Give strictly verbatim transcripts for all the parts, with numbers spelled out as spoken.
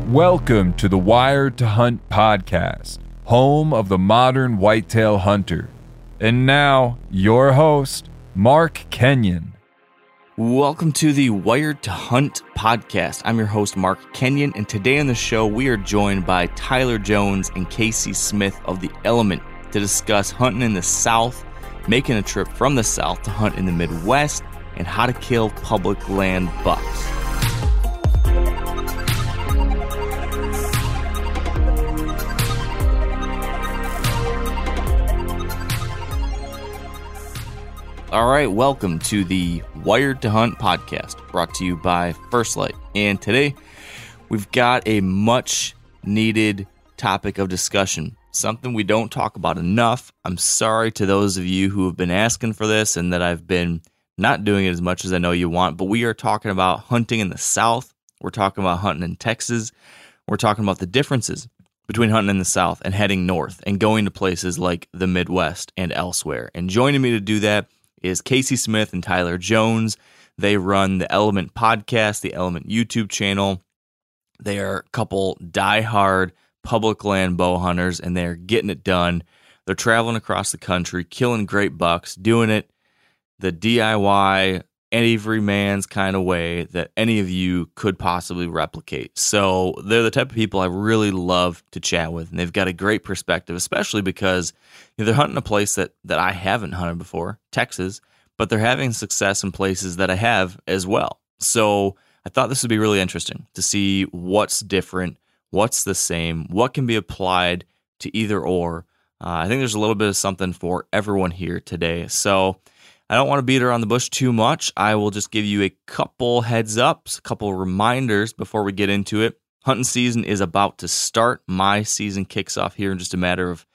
Welcome to the Wired to Hunt podcast, home of the modern whitetail hunter. And now, your host, Mark Kenyon. Welcome to the Wired to Hunt podcast. I'm your host, Mark Kenyon, and today on the show, we are joined by Tyler Jones and Casey Smith of The Element to discuss hunting in the South, making a trip from the South to hunt in the Midwest, and how to kill public land bucks. All right, welcome to the Wired to Hunt podcast, brought to you by First Light. And today, we've got a much-needed topic of discussion, something we don't talk about enough. I'm sorry to those of you who have been asking for this and that I've been not doing it as much as I know you want, but we are talking about hunting in the South. We're talking about hunting in Texas. We're talking about the differences between hunting in the South and heading north and going to places like the Midwest and elsewhere. And joining me to do that is Casey Smith and Tyler Jones. They run the Element podcast, the Element YouTube channel. They are a couple diehard public land bow hunters, and they're getting it done. They're traveling across the country, killing great bucks, doing it the D I Y, every man's kind of way that any of you could possibly replicate. So they're the type of people I really love to chat with, and they've got a great perspective, especially because you know, they're hunting a place that, that I haven't hunted before, Texas, but they're having success in places that I have as well. So I thought this would be really interesting to see what's different, what's the same, what can be applied to either or. Uh, I think there's a little bit of something for everyone here today. So I don't want to beat around the bush too much. I will just give you a couple heads ups, a couple reminders before we get into it. Hunting season is about to start. My season kicks off here in just a matter of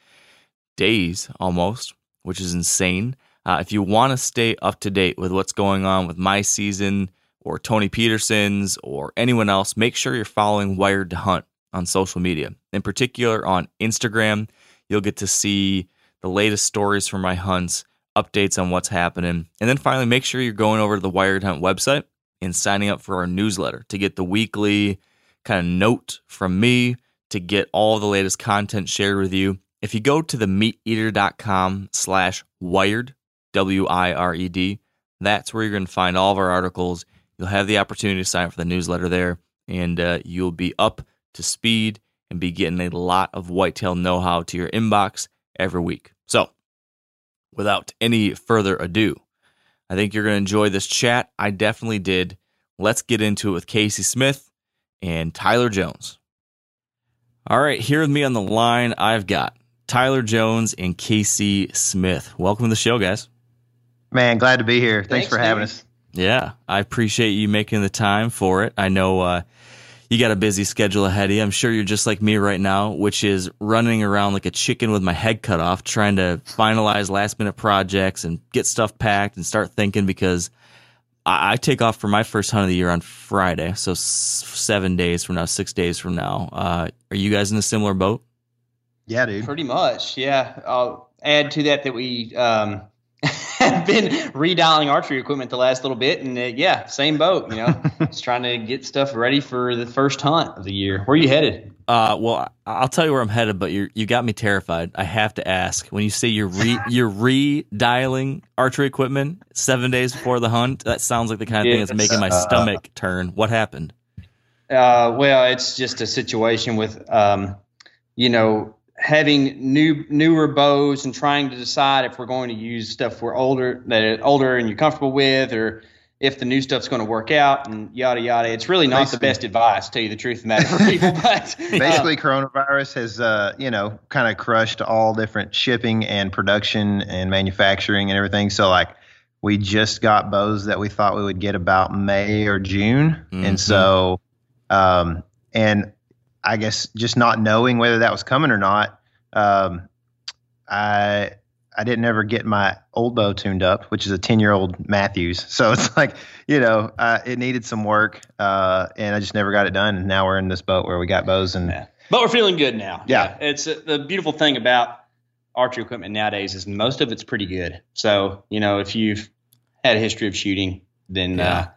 days almost, which is insane. Uh, if you want to stay up to date with what's going on with my season or Tony Peterson's or anyone else, make sure you're following Wired to Hunt on social media. In particular on Instagram, you'll get to see the latest stories from my hunts, updates on what's happening. And then finally, make sure you're going over to the Wired Hunt website and signing up for our newsletter to get the weekly kind of note from me, to get all the latest content shared with you. If you go to the meateater.com slash wired, W I R E D, that's where you're going to find all of our articles. You'll have the opportunity to sign up for the newsletter there, and uh, you'll be up to speed and be getting a lot of whitetail know-how to your inbox every week. So, without any further ado, I think you're going to enjoy this chat. I definitely did. Let's get into it with Casey Smith and Tyler Jones. All right, here with me on the line, I've got Tyler Jones and Casey Smith. Welcome to the show, guys. Man, glad to be here. Thanks, Thanks for dude. having us. Yeah, I appreciate you making the time for it. I know uh, you got a busy schedule ahead of you. I'm sure you're just like me right now, which is running around like a chicken with my head cut off, trying to finalize last-minute projects and get stuff packed and start thinking, because I, I take off for my first hunt of the year on Friday, so s- seven days from now, six days from now. Uh, are you guys in a similar boat? Yeah, dude. Pretty much, yeah. I'll add to that that we um, have been redialing archery equipment the last little bit, and uh, yeah, same boat, you know, just trying to get stuff ready for the first hunt of the year. Where are you headed? Uh, well, I'll tell you where I'm headed, but you you got me terrified. I have to ask, when you say you're re, you're redialing archery equipment seven days before the hunt, that sounds like the kind of yeah, thing that's making my uh, stomach turn. What happened? Uh, well, it's just a situation with, um, you know, having new newer bows and trying to decide if we're going to use stuff we're older that are older and you're comfortable with, or if the new stuff's going to work out, and yada yada. It's really not basically the best advice, to tell you the truth of the matter, for people. But basically, uh, coronavirus has uh, you know kind of crushed all different shipping and production and manufacturing and everything. So like, we just got bows that we thought we would get about May or June, mm-hmm. and so um and. I guess just not knowing whether that was coming or not, um, I I didn't ever get my old bow tuned up, which is a ten-year-old Matthews. So it's like, you know, uh, it needed some work, uh, and I just never got it done. And now we're in this boat where we got bows, and yeah. But we're feeling good now. Yeah, yeah. It's uh, the beautiful thing about archery equipment nowadays is most of it's pretty good. So you know, if you've had a history of shooting, then yeah. uh,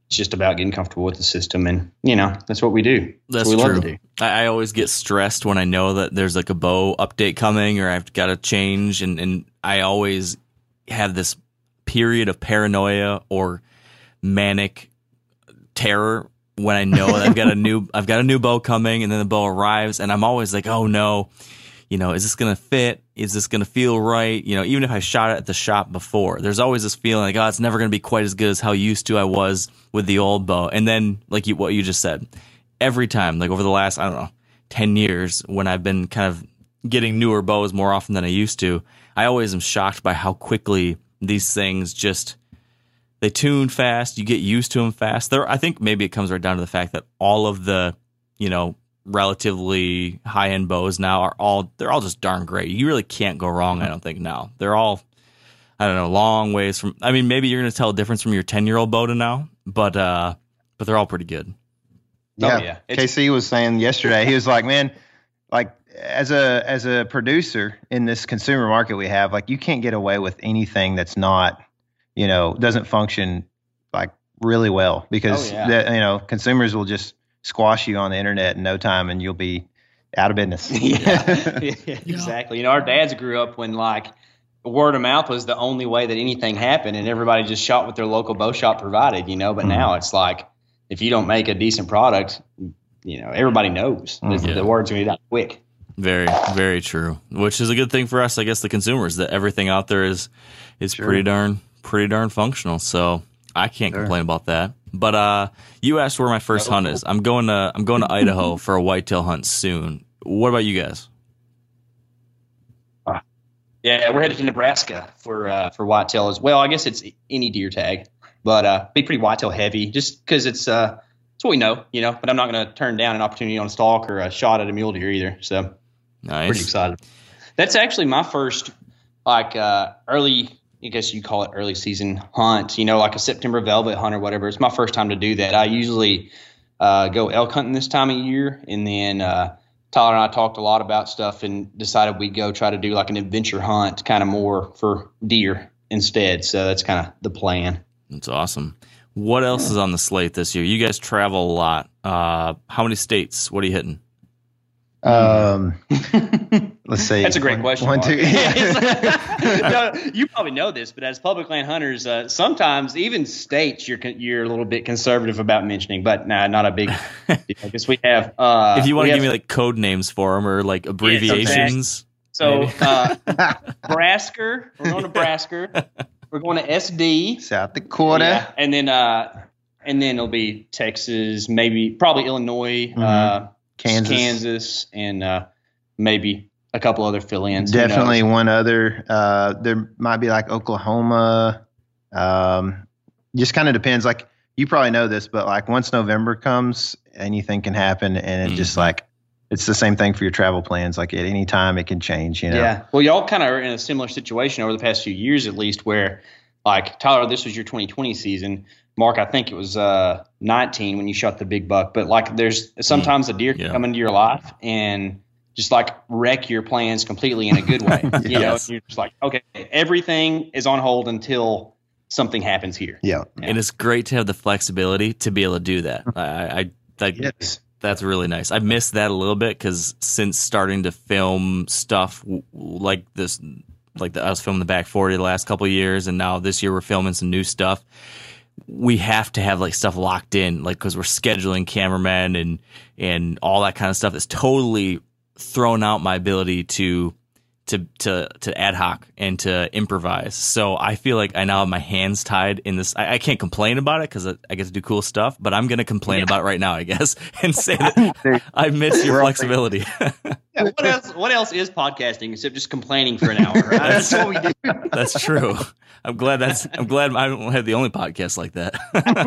it's just about getting comfortable with the system, and you know that's what we do. That's, that's what we true. love to do. I, I always get stressed when I know that there's like a bow update coming, or I've got to change, and and I always have this period of paranoia or manic terror when I know that I've got a new I've got a new bow coming, and then the bow arrives, and I'm always like, oh no, you know, is this gonna fit? Is this gonna feel right? You know, even if I shot it at the shop before, there's always this feeling like, oh, it's never gonna be quite as good as how used to I was with the old bow. And then, like you, what you just said, every time, like over the last, I don't know, ten years, when I've been kind of getting newer bows more often than I used to, I always am shocked by how quickly these things just, they tune fast. You get used to them fast. There, I think maybe it comes right down to the fact that all of the, you know, relatively high-end bows now are all, they're all just darn great. You really can't go wrong, I don't think, now. They're all, I don't know, long ways from, I mean, maybe you're going to tell a difference from your ten-year-old bow to now, but uh, but they're all pretty good. Yeah, Oh, yeah. It's- K C was saying yesterday, he was like, man, like as a as a producer in this consumer market we have, like you can't get away with anything that's not, you know, doesn't function like really well, because Oh, yeah. the, you know, consumers will just squash you on the internet in no time and you'll be out of business. yeah, yeah, exactly. You know, our dads grew up when like word of mouth was the only way that anything happened, and everybody just shot what their local bow shop provided. You know, but Mhm. now it's like if you don't make a decent product, you know, everybody knows Mhm. the, Yeah. the word's going to get out quick. Very, very true. Which is a good thing for us, I guess, the consumers, that everything out there is is Sure. pretty darn pretty darn functional. So I can't Sure. complain about that. But uh, you asked where my first hunt is. I'm going to I'm going to Idaho for a whitetail hunt soon. What about you guys? Yeah, we're headed to Nebraska for uh, for whitetail as well. I guess it's any deer tag, but uh, be pretty whitetail heavy, just because it's uh, it's what we know, you know. But I'm not going to turn down an opportunity on a stalk or a shot at a mule deer either. So pretty Nice. excited. That's actually my first like uh, early, I guess you call it early season hunt. You know, like a September velvet hunt or whatever. It's my first time to do that. I usually uh, go elk hunting this time of year, and then uh, Tyler and I talked a lot about stuff and decided we'd go try to do like an adventure hunt, kind of more for deer instead. So that's kind of the plan. That's awesome. What else is on the slate this year? You guys travel a lot. Uh, how many states? What are you hitting? Um, let's see. That's a great One- question. One, Mark. two. No, you probably know this, but as public land hunters, uh, sometimes even states you're con- you're a little bit conservative about mentioning. But nah, not a big. I guess we have. Uh, If you want we to have- give me like code names for them or like abbreviations. so maybe. uh, Nebraska, we're going to Nebraska. We're going to S D, South Dakota. yeah, and then uh, and then it'll be Texas, maybe probably Illinois, uh, Kansas. Kansas, and uh, maybe a couple other fill-ins. Who Definitely knows? one other. Uh, there might be like Oklahoma. Um, just kind of depends. Like you probably know this, but like once November comes, anything can happen, and it just Mhm. like it's the same thing for your travel plans. Like at any time, it can change. You know. Yeah. Well, y'all kind of are in a similar situation over the past few years, at least, where like Tyler, this was your twenty twenty season. Mark, I think it was uh, nineteen when you shot the big buck. But like, there's sometimes a deer can Yeah. come into your life and just like wreck your plans completely in a good way. You know, Yes. you're just like, okay, everything is on hold until something happens here. Yeah. And it's great to have the flexibility to be able to do that. I, I, I like, Yes. that's really nice. I missed that a little bit because since starting to film stuff w- like this, like the, I was filming the back forty the last couple of years, and now this year we're filming some new stuff. We have to have like stuff locked in, like because we're scheduling cameramen and and all that kind of stuff. It's totally thrown out my ability to to to to ad hoc and to improvise. So I feel like I now have my hands tied in this. I, I can't complain about it because I, I get to do cool stuff, but I'm going to complain about it right now, I guess, and say that I miss your We're all flexibility. Yeah, what else? What else is podcasting except just complaining for an hour? Right? That's what we do. That's true. I'm glad that's. I'm glad I don't have the only podcast like that.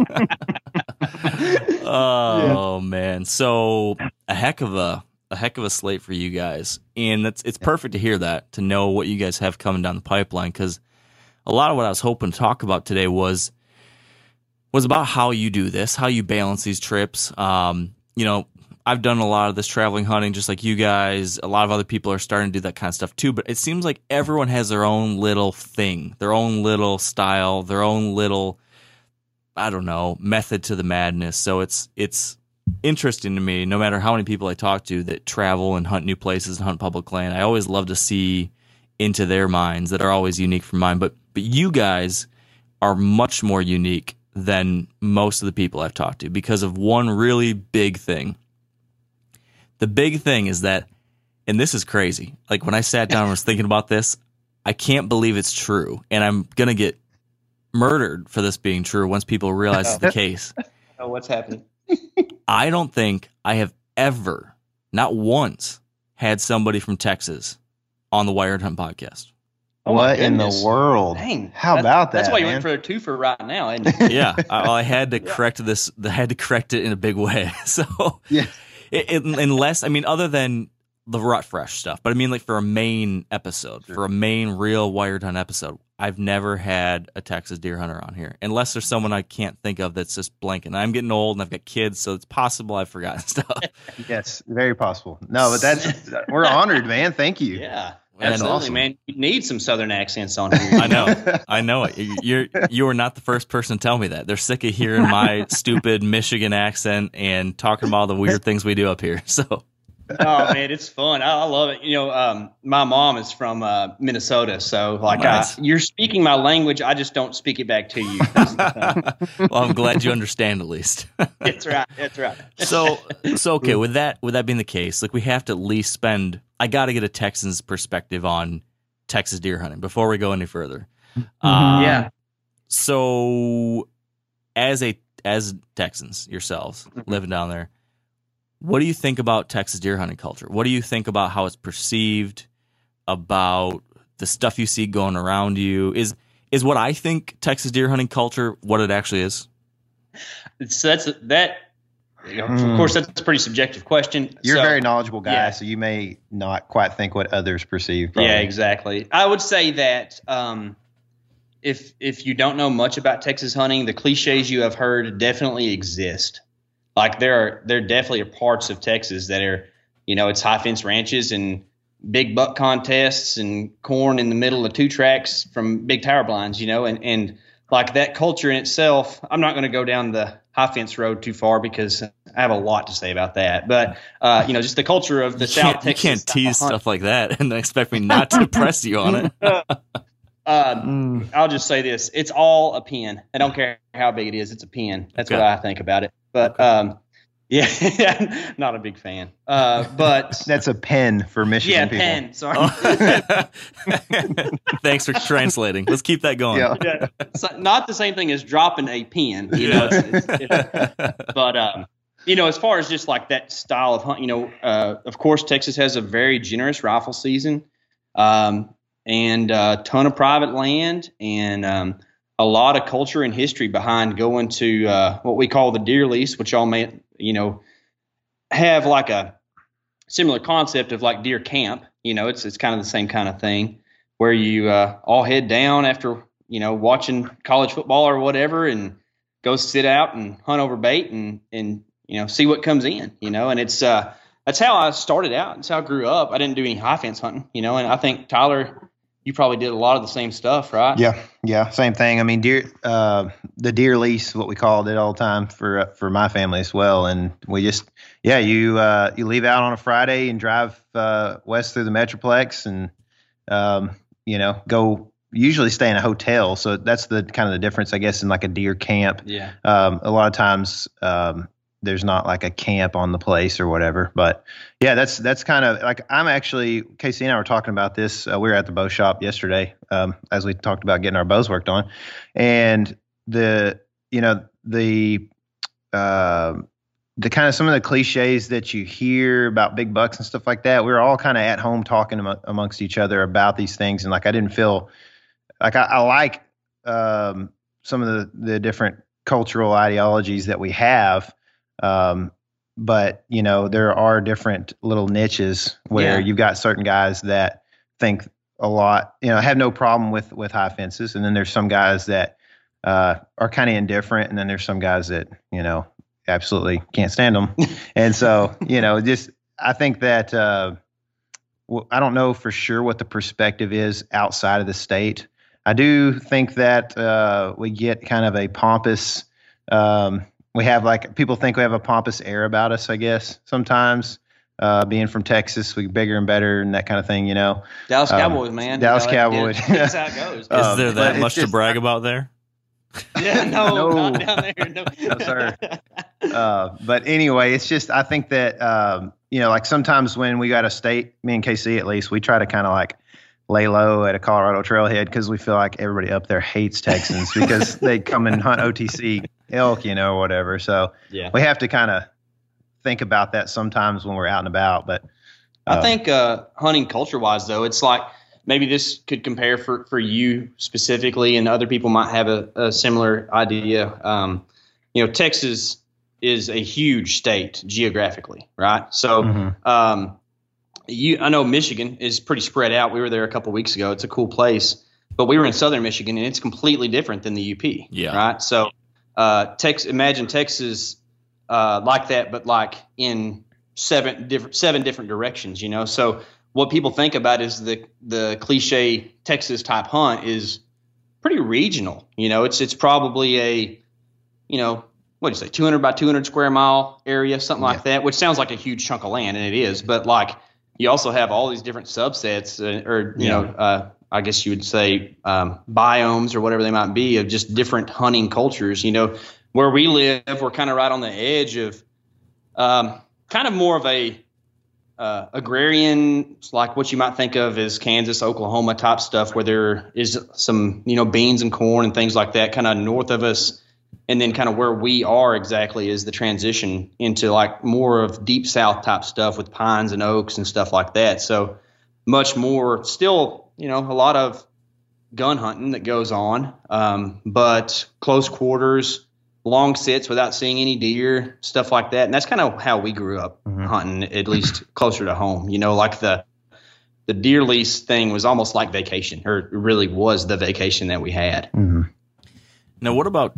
Oh man, so a heck of a a heck of a slate for you guys, and that's it's perfect to hear that, to know what you guys have coming down the pipeline, because a lot of what I was hoping to talk about today was was about how you do this, how you balance these trips. Um, you know, I've done a lot of this traveling hunting, just like you guys. A lot of other people are starting to do that kind of stuff too, but it seems like everyone has their own little thing, their own little style, their own little, I don't know, method to the madness. So it's it's interesting to me, no matter how many people I talk to that travel and hunt new places and hunt public land. I always love to see into their minds that are always unique from mine. But but you guys are much more unique than most of the people I've talked to because of one really big thing. The big thing is that, and this is crazy, like when I sat down and was thinking about this, I can't believe it's true. And I'm going to get murdered for this being true once people realize it's the case. Oh, what's happening? I don't think I have ever, not once, had somebody from Texas on the Wired Hunt podcast. Oh my what in the goodness. world? Dang. How That- about that? That's why you man? went for a twofer right now, isn't it? Yeah, I, I had to correct this. I had to correct it in a big way. So, Yeah. it, it, unless I mean, other than the Rut Fresh stuff, but I mean, like for a main episode, for a main real Wired Hunt episode, I've never had a Texas deer hunter on here, unless there's someone I can't think of that's just blanking. I'm getting old and I've got kids, so it's possible I've forgotten stuff. Yes, very possible. No, but that's we're honored, man. Thank you. Yeah. And Absolutely, awesome. man. You need some Southern accents on here. I know, I know it. You're you are not the first person to tell me that. They're sick of hearing my stupid Michigan accent and talking about all the weird things we do up here. So, Oh man, it's fun. I, I love it. You know, um, my mom is from uh, Minnesota, so like, nice. I, you're speaking my language. I just don't speak it back to you. That's the thing. well, I'm glad you understand at least. That's right. That's right. So, so okay. With that, with that being the case, like we have to at least spend. I got to get a Texan's perspective on Texas deer hunting before we go any further. Um, Yeah. So, as a as Texans yourselves living down there, what do you think about Texas deer hunting culture? What do you think about how it's perceived? About the stuff you see going around you? Is is what I think Texas deer hunting culture what it actually is? It's that's that. You know, Hmm. Of course, that's a pretty subjective question. You're So- a very knowledgeable guy, yeah. so you may not quite think what others perceive. Probably. Yeah, exactly. I would say that um, if if you don't know much about Texas hunting, the cliches you have heard definitely exist. Like there are there definitely are parts of Texas that are, you know, it's high fence ranches and big buck contests and corn in the middle of two tracks from big tower blinds, you know, and and like that culture in itself. I'm not going to go down the high fence road too far because I have a lot to say about that. But uh, you know, just the culture of the You South can't, you Texas can't tease hunt. stuff like that and expect me not to press you on it. Uh, Mm. I'll just say this: it's all a pin. I don't care how big it is; it's a pin. That's Okay. what I think about it. But um, yeah, not a big fan. Uh, but That's a pen for Michigan yeah, people. pen. Sorry. Oh. Thanks for translating. Let's keep that going. Yeah. Yeah. So not the same thing as dropping a pin. You know, it's, it's, it's, but um, you know, as far as just like that style of hunt, you know, uh, of course, Texas has a very generous rifle season, um, and a ton of private land, and um, a lot of culture and history behind going to uh, what we call the deer lease, which y'all may, you know, have like a similar concept of like deer camp. You know, it's it's kind of the same kind of thing where you uh, all head down after, you know, watching college football or whatever, and go sit out and hunt over bait and and you know, see what comes in, you know, and it's uh that's how I started out. That's how I grew up. I didn't do any high fence hunting, you know, and I think Tyler, you probably did a lot of the same stuff, right? Yeah, yeah, same thing. I mean, deer, uh, the deer lease, what we called it all the time for uh, for my family as well. And we just, yeah, you uh, you leave out on a Friday and drive uh, west through the Metroplex, and um, you know, go usually stay in a hotel. So that's the kind of the difference, I guess, in like a deer camp. Yeah. Um, a lot of times, um, there's not like a camp on the place or whatever, but yeah, that's, that's kind of like, I'm actually, Casey and I were talking about this. Uh, we were at the bow shop yesterday, um, as we talked about getting our bows worked on, and the, you know, the, uh, the kind of some of the cliches that you hear about big bucks and stuff like that. We were all kind of at home talking am- amongst each other about these things. And like, I didn't feel like I, I like, um, some of the, the different cultural ideologies that we have. Um, but you know, there are different little niches where Yeah. you've got certain guys that think a lot, you know, have no problem with, with high fences. And then there's some guys that, uh, are kind of indifferent. And then there's some guys that, you know, absolutely can't stand them. And so, you know, just, I think that, uh, well, I don't know for sure what the perspective is outside of the state. I do think that, uh, we get kind of a pompous, Um, we have like people think we have a pompous air about us, I guess, sometimes. Uh, being from Texas, we're bigger and better and that kind of thing, you know. Dallas Um, Cowboys, man. Dallas you know, Cowboys. That's how it goes. Is Um, there but that it's much to just- brag about there? Yeah, no, No. not down there. No, No, sir. Uh, but anyway, it's just I think that um, you know, like sometimes when we got a state, me and K C at least, we try to kind of like lay low at a Colorado trailhead because we feel like everybody up there hates Texans because they come and hunt O T C elk, you know, or whatever. So Yeah. we have to kind of think about that sometimes when we're out and about. But I um, think uh, hunting culture wise, though, it's like maybe this could compare for, for you specifically, and other people might have a, a similar idea. Um, you know, Texas is a huge state geographically, right? So, Mhm. um, you, I know Michigan is pretty spread out. We were there a couple weeks ago. It's a cool place, but we were in southern Michigan, and it's completely different than the U P. Yeah. Right. So, uh, Tex, imagine Texas uh, like that, but like in seven different seven different directions. You know, so what people think about is the the cliche Texas type hunt is pretty regional. You know, it's it's probably a, you know, what do you say, two hundred by two hundred square mile area, something like that, which sounds like a huge chunk of land, and it is. But like, you also have all these different subsets, uh, or you Yeah. know, uh, I guess you would say um, biomes or whatever they might be, of just different hunting cultures. You know, where we live, we're kind of right on the edge of um, kind of more of a uh, agrarian, like what you might think of as Kansas, Oklahoma type stuff, where there is some, you know, beans and corn and things like that kind of north of us. And then kind of where we are exactly is the transition into like more of deep south type stuff with pines and oaks and stuff like that. So much more still, you know, a lot of gun hunting that goes on, um, but close quarters, long sits without seeing any deer, stuff like that. And that's kind of how we grew up Mhm. hunting, at least closer to home. You know, like the the deer lease thing was almost like vacation, or it really was the vacation that we had. Mhm. Now, what about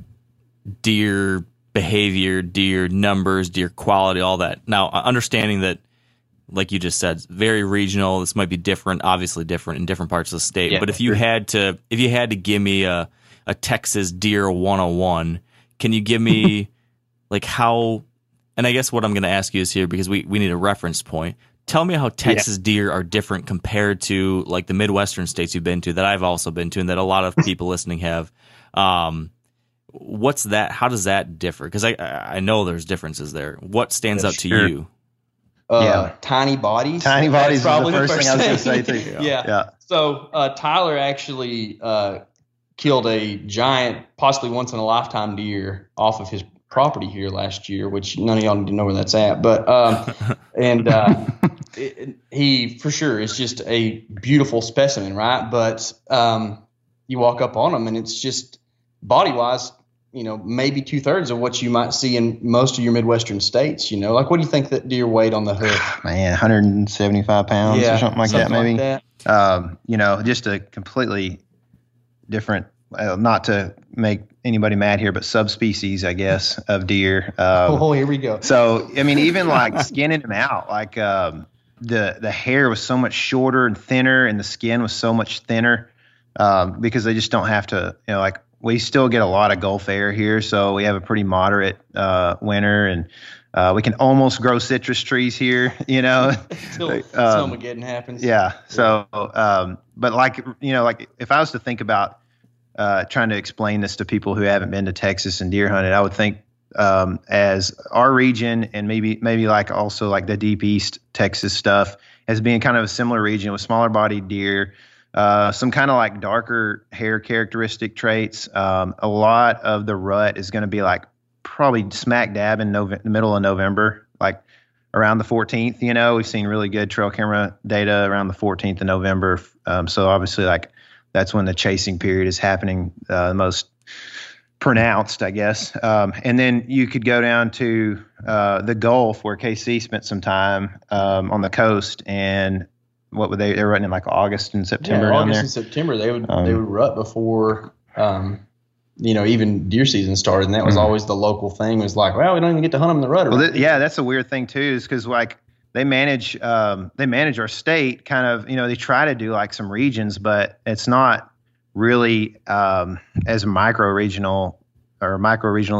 deer behavior, deer numbers, deer quality, all that? Now, understanding that, like you just said, it's very regional. This might be different, obviously different in different parts of the state. Yeah, but if you had to, if you had to give me a, a Texas deer one oh one, can you give me like how? And I guess what I'm going to ask you is here, because we, we need a reference point. Tell me how Texas deer are different compared to like the Midwestern states you've been to, that I've also been to, and that a lot of people listening have. Um, what's that? How does that differ? Because I I know there's differences there. What stands Yeah, out to sure. you? Uh, Yeah. Tiny bodies. Tiny That's bodies is the probably first thing I was gonna say, too. yeah. Yeah. Yeah. So uh, Tyler actually uh, killed a giant, possibly once in a lifetime deer off of his property here last year, which none of y'all need to know where that's at. But um, and uh, it, he for sure is just a beautiful specimen, right? But um, you walk up on him, and it's just body wise, you know, maybe two thirds of what you might see in most of your Midwestern states. You know, like what do you think that deer weighed on the hoof? Man, one hundred seventy-five pounds or something like that, maybe. that. Um, you know, just a completely different, uh, not to make anybody mad here, but subspecies, I guess, of deer. Um, Oh, here we go. So, I mean, even like skinning them out, like um, the the hair was so much shorter and thinner, and the skin was so much thinner um, because they just don't have to, you know, like we still get a lot of Gulf air here, so we have a pretty moderate uh, winter, and uh, we can almost grow citrus trees here, you know. Until Um, Snowmageddon happens. Yeah. So, um, but like, you know, like if I was to think about uh, trying to explain this to people who haven't been to Texas and deer hunted, I would think um, as our region, and maybe maybe like also like the deep east Texas stuff, as being kind of a similar region with smaller bodied deer, uh, some kind of like darker hair characteristic traits. Um, a lot of the rut is going to be like probably smack dab in Nove- the middle of November, like around the fourteenth. You know, we've seen really good trail camera data around the fourteenth of November. Um, so obviously, like that's when the chasing period is happening uh, the most pronounced, I guess. Um, and then you could go down to uh, the Gulf, where K C spent some time um, on the coast, and what would they? They were running in like August and September Yeah, down August there. and September they would Um, they would rut before um, you know, even deer season started, and that was Mhm. always the local thing. It was like, well, we don't even get to hunt them in the rut. Well, around th- yeah, that's a weird thing too, is because like they manage um, they manage our state kind of, you know, they try to do like some regions, but it's not really um, as micro regional or micro regionally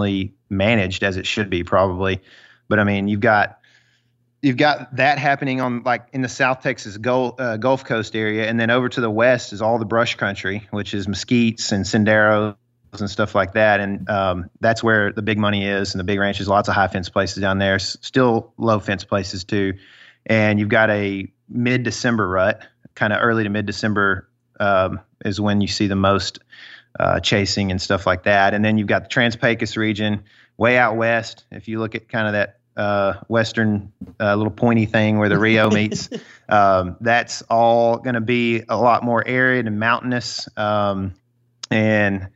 managed as it should be probably. But I mean, you've got you've got that happening on like in the South Texas Gulf, uh, Gulf Coast area, and then over to the west is all the brush country, which is mesquites and senderos and stuff like that. And um, that's where the big money is, and the big ranches. Lots of high fence places down there, S- still low fence places too. And you've got a mid December rut, kind of early to mid December um, is when you see the most uh, chasing and stuff like that. And then you've got the Trans-Pecos region way out west. If you look at kind of that uh, western uh, little pointy thing where the Rio meets, um, that's all going to be a lot more arid and mountainous, um, and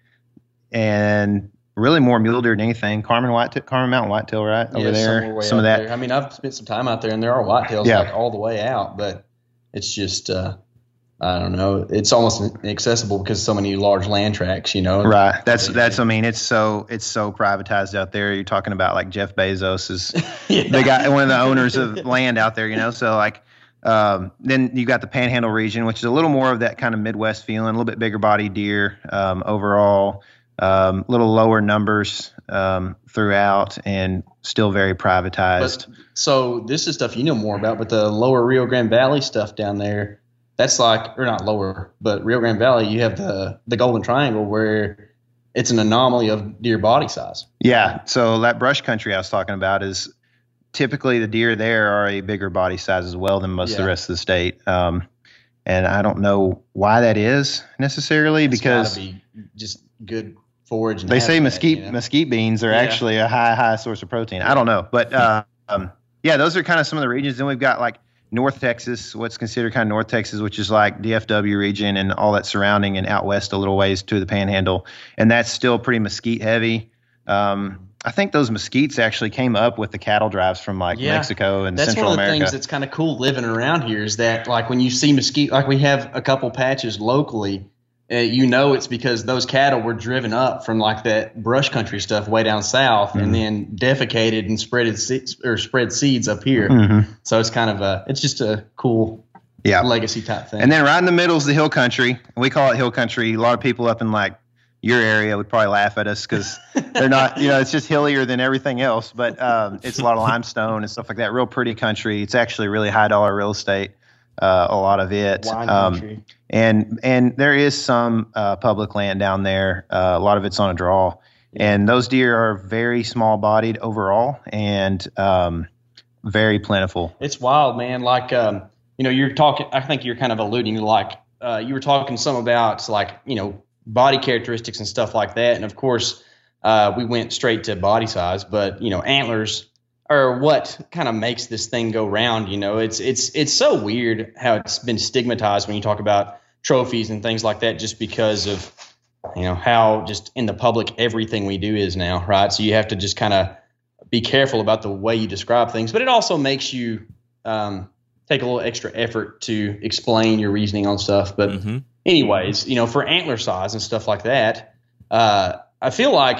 and really more mule deer than anything. Carmen Whitetail, Carmen Mountain Whitetail, right over Yeah, there. somewhere way Some of out that. there. I mean, I've spent some time out there, and there are whitetails Yeah. like all the way out, but it's just uh, I don't know. It's almost inaccessible because so many large land tracts, you know. Right. That's that's. I mean, it's so it's so privatized out there. You're talking about like Jeff Bezos is Yeah. the guy, one of the owners of land out there. You know, so like um, then you got the Panhandle region, which is a little more of that kind of Midwest feeling, a little bit bigger body deer um, overall, a um, little lower numbers um, throughout, and still very privatized. But, so this is stuff you know more about, but the lower Rio Grande Valley stuff down there, that's like, or not lower, but Rio Grande Valley, you have the the Golden Triangle where it's an anomaly of deer body size. Yeah. So that brush country I was talking about is typically the deer there are a bigger body size as well than most of Yeah. the rest of the state. Um, and I don't know why that is necessarily, It's because gotta be just good forage. And they say habitat, mesquite you know? mesquite beans are Yeah. actually a high high source of protein. I don't know, but uh, um, yeah, those are kind of some of the regions. Then we've got like North Texas, what's considered kind of North Texas, which is like D F W region and all that surrounding, and out west a little ways to the Panhandle, and that's still pretty mesquite heavy. Um, I think those mesquites actually came up with the cattle drives from like Yeah. Mexico and That's Central one of the America. things that's kind of cool living around here is that like when you see mesquite, like we have a couple patches locally, uh, you know it's because those cattle were driven up from like that brush country stuff way down south, Mm-hmm. and then defecated and spreaded seeds or spread seeds up here. Mhm. So it's kind of a, it's just a cool Yeah. legacy type thing. And then right in the middle is the hill country. We call it hill country. A lot of people up in like your area would probably laugh at us because they're not, you know, it's just hillier than everything else. But um, it's a lot of limestone and stuff like that. Real pretty country. It's actually really high dollar real estate. Uh, a lot of it. Wine Um, country. and and there is some uh, public land down there. Uh, a lot of it's on a draw. And those deer are very small bodied overall and um, very plentiful. It's wild, man. Like, um, you know, you're talking, I think you're kind of alluding to like, uh, you were talking some about like, you know, body characteristics and stuff like that. And of course, uh, we went straight to body size, but you know, antlers are what kind of makes this thing go round. You know, it's, it's, it's so weird how it's been stigmatized when you talk about trophies and things like that, just because of, you know, how just in the public, everything we do is now, right? So you have to just kind of be careful about the way you describe things, but it also makes you, um, take a little extra effort to explain your reasoning on stuff. But Mm-hmm. anyways, you know, for antler size and stuff like that, uh, I feel like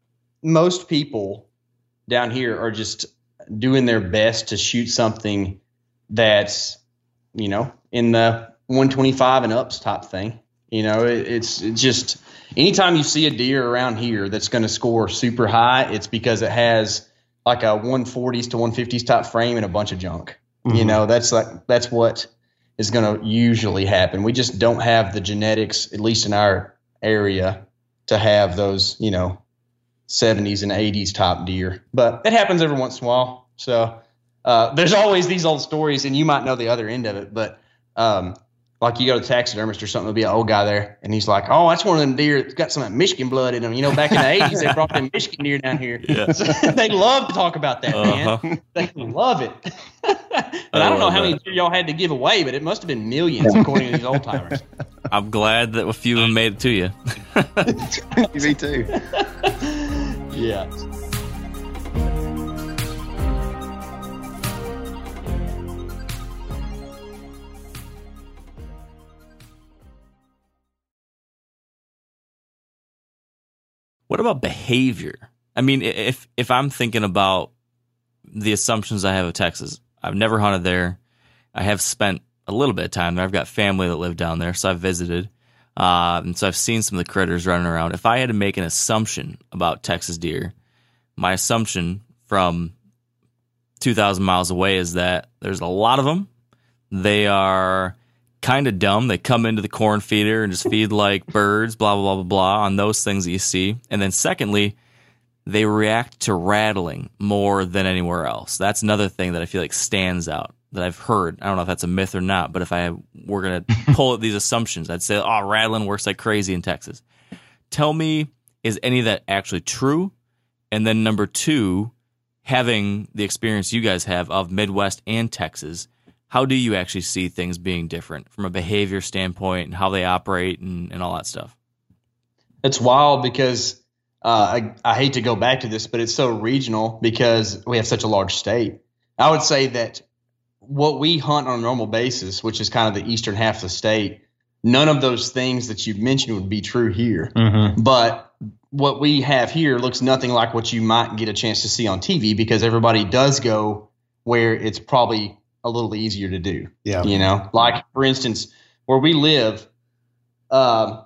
most people down here are just doing their best to shoot something that's, you know, in the one twenty-five and ups type thing. You know, it, it's, it's just anytime you see a deer around here that's going to score super high, it's because it has like a one forties to one fifties type frame and a bunch of junk. You know, that's like that's what is going to usually happen. We just don't have the genetics, at least in our area, to have those, you know, seventies and eighties type deer. But it happens every once in a while. So uh, there's always these old stories, and you might know the other end of it. But um, like you go to a taxidermist or something, there'll be an old guy there, and he's like, "Oh, that's one of them deer that's got some of that Michigan blood in them." You know, back in the eighties, they brought them Michigan deer down here. Yeah. So they love to talk about that, Uh-huh. man. They love it. But I don't know love how many that. deer y'all had to give away, but it must have been millions, according to these old timers. I'm glad that a few of them made it to you. Me too. Yeah. What about behavior? I mean, if if I'm thinking about the assumptions I have of Texas, I've never hunted there. I have spent a little bit of time there. I've got family that live down there, so I've visited. Uh, and so I've seen some of the critters running around. If I had to make an assumption about Texas deer, my assumption from two thousand miles away is that there's a lot of them. They are kind of dumb. They come into the corn feeder and just feed like birds, blah, blah, blah, blah, blah, on those things that you see. And then secondly, they react to rattling more than anywhere else. That's another thing that I feel like stands out that I've heard. I don't know if that's a myth or not, but if I were going to pull at these assumptions, I'd say, oh, rattling works like crazy in Texas. Tell me, is any of that actually true? And then number two, having the experience you guys have of Midwest and Texas, how do you actually see things being different from a behavior standpoint and how they operate and, and all that stuff? It's wild because uh, I, I hate to go back to this, but it's so regional because we have such a large state. I would say that what we hunt on a normal basis, which is kind of the eastern half of the state, none of those things that you mentioned would be true here. Mm-hmm. But what we have here looks nothing like what you might get a chance to see on T V because everybody does go where it's probably a little easier to do. Yeah. You know, like for instance, where we live, um,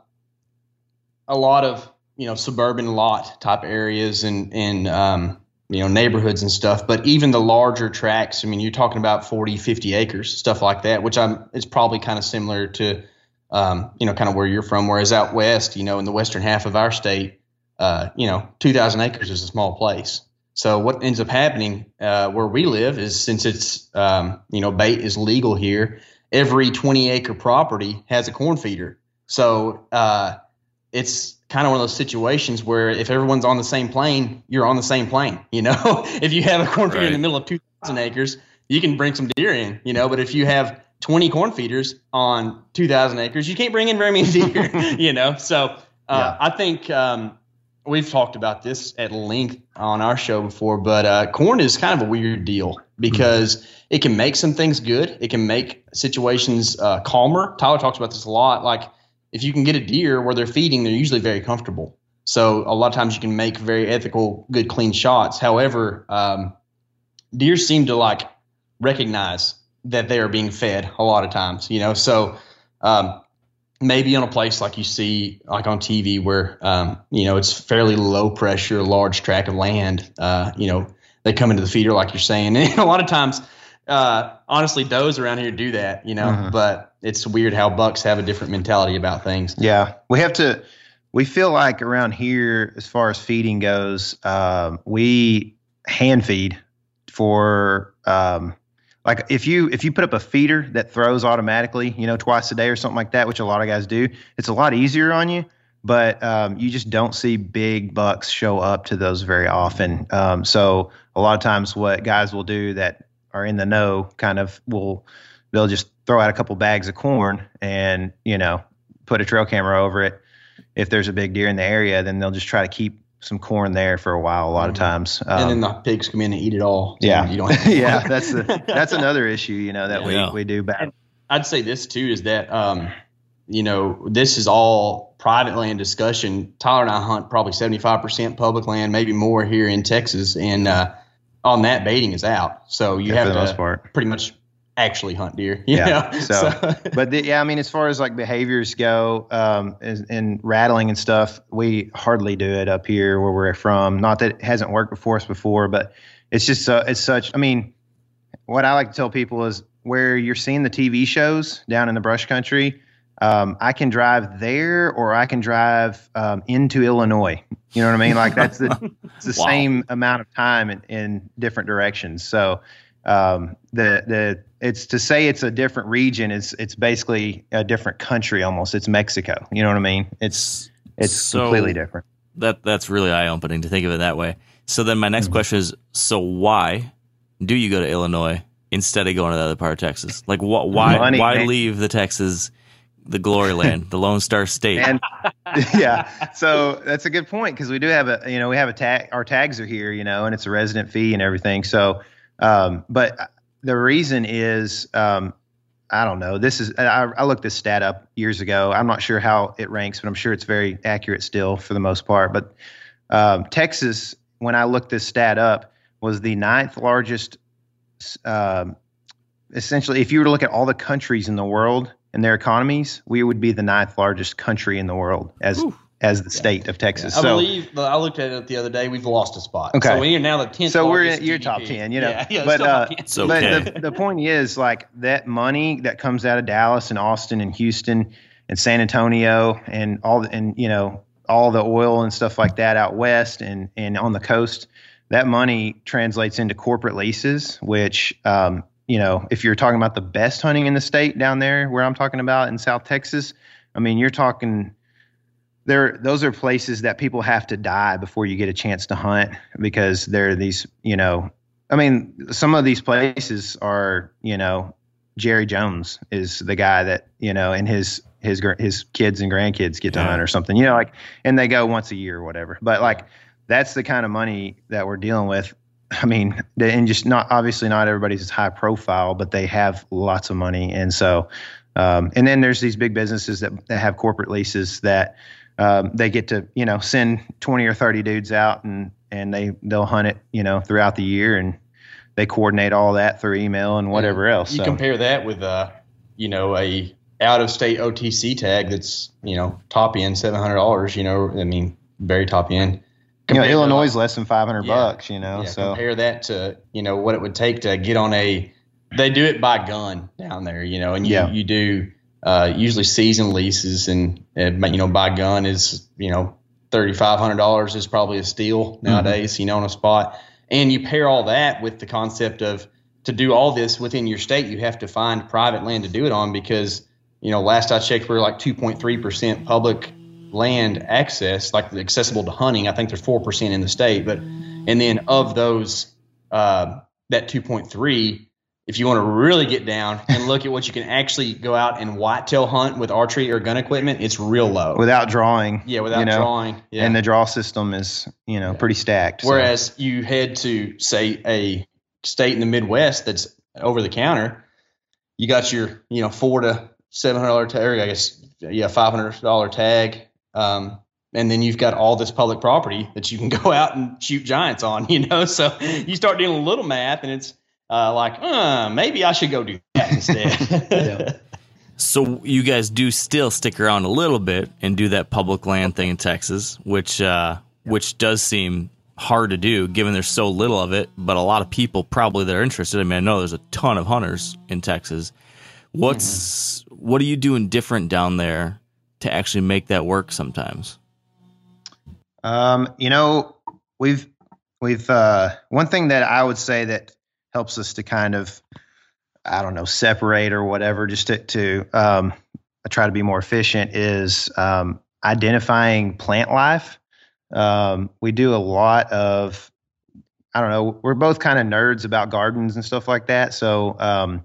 a lot of, you know, suburban lot type areas and, and, um, you know, neighborhoods and stuff, but even the larger tracts, I mean, you're talking about forty, fifty acres, stuff like that, which I'm, it's probably kind of similar to, um, you know, kind of where you're from. Whereas out west, you know, in the western half of our state, uh, you know, two thousand acres is a small place. So what ends up happening, uh, where we live is since it's, um, you know, bait is legal here, every twenty acre property has a corn feeder. So, uh, it's kind of one of those situations where if everyone's on the same plane, you're on the same plane. You know, if you have a corn feeder right in the middle of two thousand acres, you can bring some deer in, you know, but if you have twenty corn feeders on two thousand acres, you can't bring in very many deer, you know? So, uh, yeah. I think, um, we've talked about this at length on our show before, but, uh, corn is kind of a weird deal because mm-hmm. it can make some things good. It can make situations, uh, calmer. Tyler talks about this a lot. Like, if you can get a deer where they're feeding, they're usually very comfortable. So a lot of times you can make very ethical, good, clean shots. However, um, deer seem to like recognize that they are being fed a lot of times, you know? So, um, maybe on a place like you see like on T V where, um, you know, it's fairly low pressure, large tract of land, uh, you know, they come into the feeder, like you're saying. And a lot of times, uh, honestly, does around here do that, you know, mm-hmm. but it's weird how bucks have a different mentality about things. Yeah. We have to, we feel like around here, as far as feeding goes, um, we hand feed for, um, like if you, if you put up a feeder that throws automatically, you know, twice a day or something like that, which a lot of guys do, it's a lot easier on you, but, um, you just don't see big bucks show up to those very often. Um, so a lot of times what guys will do that are in the know kind of will, they'll just throw out a couple bags of corn and, you know, put a trail camera over it. If there's a big deer in the area, then they'll just try to keep some corn there for a while. A lot mm-hmm. of times. Um, and then the pigs come in and eat it all. So yeah. You don't have yeah. That's the, that's another issue, you know, that yeah. we, we do bad. I'd say this too, is that, um, you know, this is all private land discussion. Tyler and I hunt probably seventy-five percent public land, maybe more here in Texas. And, uh, on that, baiting is out. So you yeah, have to most part. pretty much actually hunt deer. You yeah. know? So, so. but the, yeah, I mean, as far as like behaviors go, um, and, and rattling and stuff, we hardly do it up here where we're from. Not that it hasn't worked for us before, but it's just, uh, it's such, I mean, what I like to tell people is where you're seeing the T V shows down in the brush country, um, I can drive there or I can drive, um, into Illinois. You know what I mean? Like that's the, it's the wow. same amount of time in, in different directions. So, um, the, the, it's to say it's a different region. It's, it's basically a different country almost. It's Mexico. You know what I mean? It's, it's so completely different. That, that's really eye opening to think of it that way. So then my next mm-hmm. question is, so why do you go to Illinois instead of going to the other part of Texas? Like wh- why, Money, why man. leave the Texas, the glory land, the Lone Star State? And, yeah. So that's a good point. Cause we do have a, you know, we have a tag, our tags are here, you know, and it's a resident fee and everything. So, um, but the reason is, um, I don't know. This is, I, I looked this stat up years ago. I'm not sure how it ranks, but I'm sure it's very accurate still for the most part. But, um, Texas, when I looked this stat up, was the ninth largest, um, essentially, if you were to look at all the countries in the world and their economies, we would be the ninth largest country in the world as Ooh. as the state of Texas. Yeah. I so, believe I looked at it the other day. We've lost a spot. Okay. So we're now the tenth. So we're in G D P. your top ten, you know. Yeah, yeah, but uh, So but okay. the, the point is, like, that money that comes out of Dallas and Austin and Houston and San Antonio and all the, and you know all the oil and stuff like that out west and and on the coast, that money translates into corporate leases, which um, you know, if you're talking about the best hunting in the state down there, where I'm talking about in South Texas, I mean, you're talking. There, those are places that people have to die before you get a chance to hunt, because there are these, you know, I mean, some of these places are, you know, Jerry Jones is the guy that, you know, and his, his, his kids and grandkids get to Yeah. hunt or something, you know, like, and they go once a year or whatever. But like, that's the kind of money that we're dealing with. I mean, and just not, obviously not everybody's as high profile, but they have lots of money. And so, um, and then there's these big businesses that, that have corporate leases that, Um, they get to, you know, send twenty or thirty dudes out and, and they, they'll hunt it, you know, throughout the year, and they coordinate all that through email and whatever And else. You so. compare that with, uh, you know, a out of state O T C tag that's, you know, top end seven hundred dollars, you know, I mean, very top end. You know, Compared to, Illinois is less than five hundred Yeah. bucks, you know, yeah, so. compare that to, you know, what it would take to get on a, they do it by gun down there, you know, and you, Yeah. you do uh, usually season leases, and, and, you know, by gun is, you know, thirty-five hundred dollars is probably a steal nowadays, mm-hmm. you know, on a spot. And you pair all that with the concept of, to do all this within your state, you have to find private land to do it on, because, you know, last I checked, we're like two point three percent public land access, like accessible to hunting. I think there's four percent in the state, but, and then of those, uh, that two point three, if you want to really get down and look at what you can actually go out and whitetail hunt with archery or gun equipment, it's real low. Without drawing. Yeah, without you know? drawing. Yeah. And the draw system is, you know, pretty stacked. so. Whereas you head to, say, a state in the Midwest that's over the counter, you got your, you know, four to seven hundred dollar tag, I guess, yeah, five hundred dollar tag, um, and then you've got all this public property that you can go out and shoot giants on, you know. So you start doing a little math, and it's uh, like, uh, maybe I should go do that instead. Yeah. So you guys do still stick around a little bit and do that public land thing in Texas, which uh, which does seem hard to do given there's so little of it, but a lot of people probably that are interested. I mean, I know there's a ton of hunters in Texas. What's mm-hmm. what are you doing different down there to actually make that work sometimes? Um, you know, we've we've uh, one thing that I would say that helps us to kind of, I don't know, separate or whatever, just to, to um, try to be more efficient, is um, identifying plant life. Um, we do a lot of, I don't know, we're both kind of nerds about gardens and stuff like that. So um,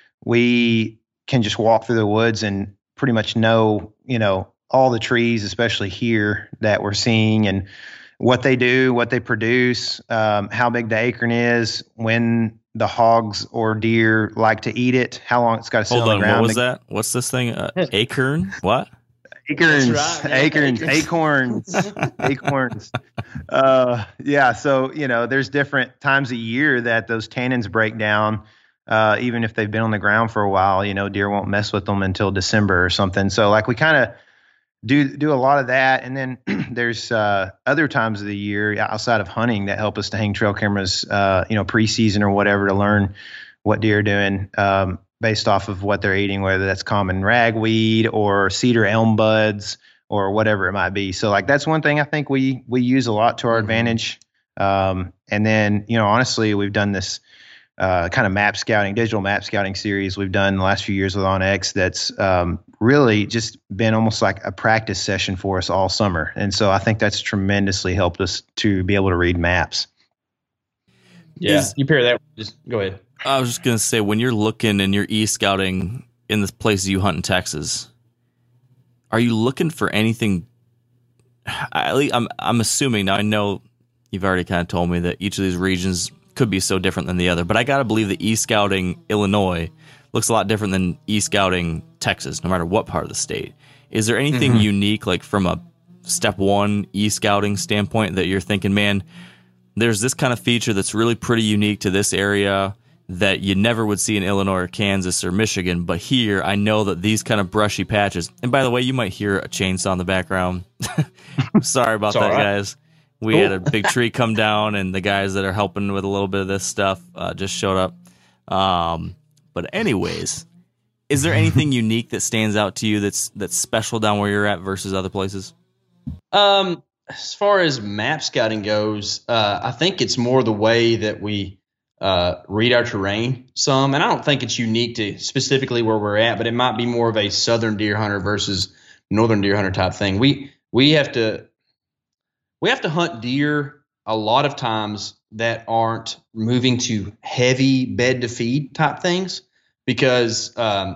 we can just walk through the woods and pretty much know, you know, all the trees, especially here, that we're seeing, and what they do, what they produce, um, how big the acorn is, when the hogs or deer like to eat it, how long it's got to sit Hold on on, the ground. what was that? What's this thing? Uh, acorn? What? Acorns, That's right, yeah, acorns, acorns. acorns, acorns. Uh, yeah. So, you know, there's different times a year that those tannins break down. Uh, even if they've been on the ground for a while, you know, deer won't mess with them until December or something. So like we kind of do, do a lot of that. And then there's, uh, other times of the year outside of hunting that help us to hang trail cameras, uh, you know, preseason or whatever, to learn what deer are doing, um, based off of what they're eating, whether that's common ragweed or cedar elm buds or whatever it might be. So like, that's one thing I think we, we use a lot to our advantage. Um, and then, you know, honestly, we've done this, uh, kind of map scouting, digital map scouting series we've done the last few years with OnX. That's, um, really just been almost like a practice session for us all summer. And so I think that's tremendously helped us to be able to read maps. Yeah, Is- you pair that. Just go ahead. I was just gonna say, when you're looking and you're e-scouting in the places you hunt in Texas, are you looking for anything? At least I'm I'm assuming now. I know you've already kind of told me that each of these regions could be so different than the other, but I gotta believe that e-scouting Illinois looks a lot different than e-scouting Texas, no matter what part of the state. Is there anything mm-hmm. unique, like from a step one e-scouting standpoint, that you're thinking, man, there's this kind of feature that's really pretty unique to this area, that you never would see in Illinois or Kansas or Michigan. But here, I know that these kind of brushy patches, and by the way, you might hear a chainsaw in the background. Sorry about that, right. guys. We Ooh. had a big tree come down, and the guys that are helping with a little bit of this stuff uh, just showed up. Um, but anyways, is there anything unique that stands out to you that's that's special down where you're at versus other places? Um, as far as map scouting goes, uh, I think it's more the way that we uh, read our terrain some, and I don't think it's unique to specifically where we're at, but it might be more of a southern deer hunter versus northern deer hunter type thing. We we have to we have to hunt deer a lot of times that aren't moving to heavy bed to feed type things, because um,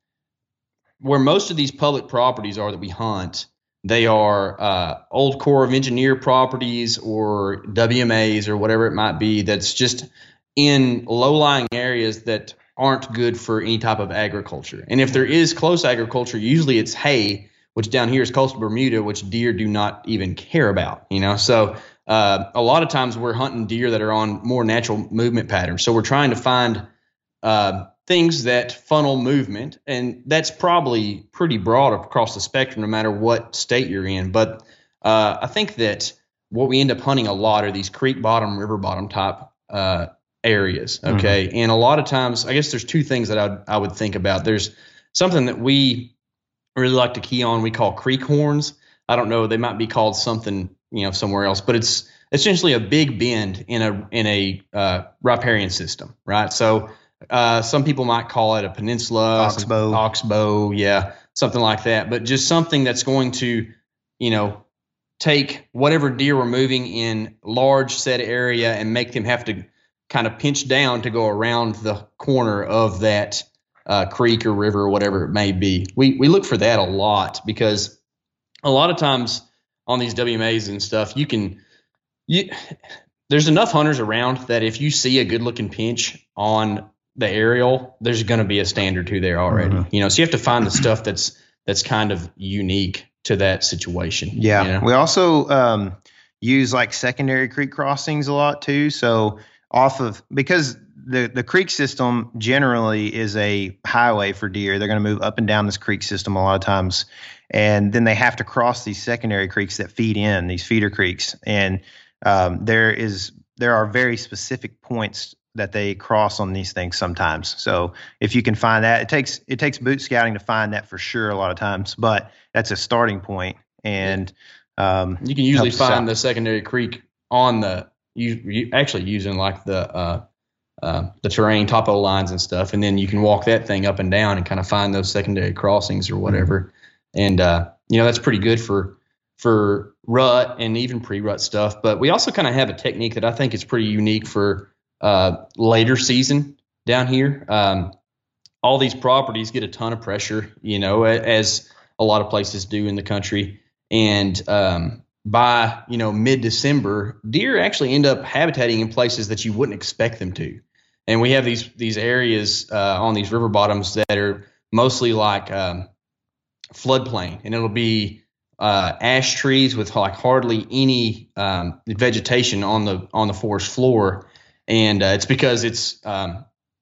where most of these public properties are that we hunt, they are uh, old Corps of Engineer properties or W M As or whatever it might be, that's just in low-lying areas that aren't good for any type of agriculture. And if there is close agriculture, usually it's hay, which down here is coastal Bermuda, which deer do not even care about, you know. So uh, a lot of times we're hunting deer that are on more natural movement patterns. So we're trying to find uh, things that funnel movement, and that's probably pretty broad across the spectrum, no matter what state you're in. But uh, I think that what we end up hunting a lot are these creek bottom, river bottom type uh, areas. Okay. Mm-hmm. And a lot of times, I guess there's two things that I, I would think about. There's something that we really like to key on, we call creek horns. I don't know, they might be called something, you know, somewhere else, but it's essentially a big bend in a, in a uh, riparian system, right? So uh, some people might call it a peninsula, oxbow, oxbow, yeah, something like that. But just something that's going to, you know, take whatever deer we're moving in large set area and make them have to kind of pinch down to go around the corner of that uh, creek or river or whatever it may be. We we look for that a lot, because a lot of times on these W M As and stuff, you can you there's enough hunters around that if you see a good looking pinch on the aerial, there's going to be a stand or two there already. Mm-hmm. You know, so you have to find the stuff that's that's kind of unique to that situation. Yeah, you know? We also um, use like secondary creek crossings a lot too. So off of, because the the creek system generally is a highway for deer, they're going to move up and down this creek system a lot of times, and then they have to cross these secondary creeks that feed in, these feeder creeks, and um, there is there are very specific points that they cross on these things sometimes. So if you can find that, it takes it takes boot scouting to find that for sure a lot of times, but that's a starting point, and um, you can usually find the secondary creek on the you, you actually using like the uh, uh, the terrain topo lines and stuff, and then you can walk that thing up and down and kind of find those secondary crossings or whatever. Mm-hmm. And uh, you know, that's pretty good for for rut and even pre-rut stuff. But we also kind of have a technique that I think is pretty unique for uh, later season down here. Um, all these properties get a ton of pressure, you know, as a lot of places do in the country. And um, by, you know, mid-December, deer actually end up habitating in places that you wouldn't expect them to. And we have these these areas uh, on these river bottoms that are mostly like um, floodplain, and it'll be uh, ash trees with like hardly any um, vegetation on the on the forest floor, and uh, it's because it's um,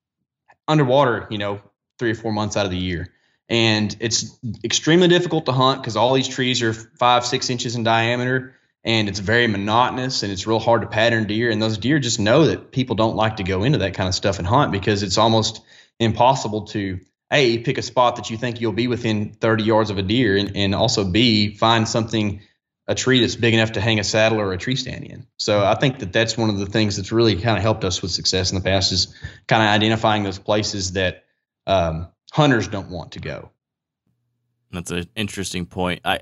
underwater, you know, three or four months out of the year. And it's extremely difficult to hunt because all these trees are five, six inches in diameter, and it's very monotonous, and it's real hard to pattern deer. And those deer just know that people don't like to go into that kind of stuff and hunt, because it's almost impossible to, A, pick a spot that you think you'll be within thirty yards of a deer, and, and also B, find something, a tree that's big enough to hang a saddle or a tree stand in. So I think that that's one of the things that's really kind of helped us with success in the past, is kind of identifying those places that um, hunters don't want to go. That's an interesting point. I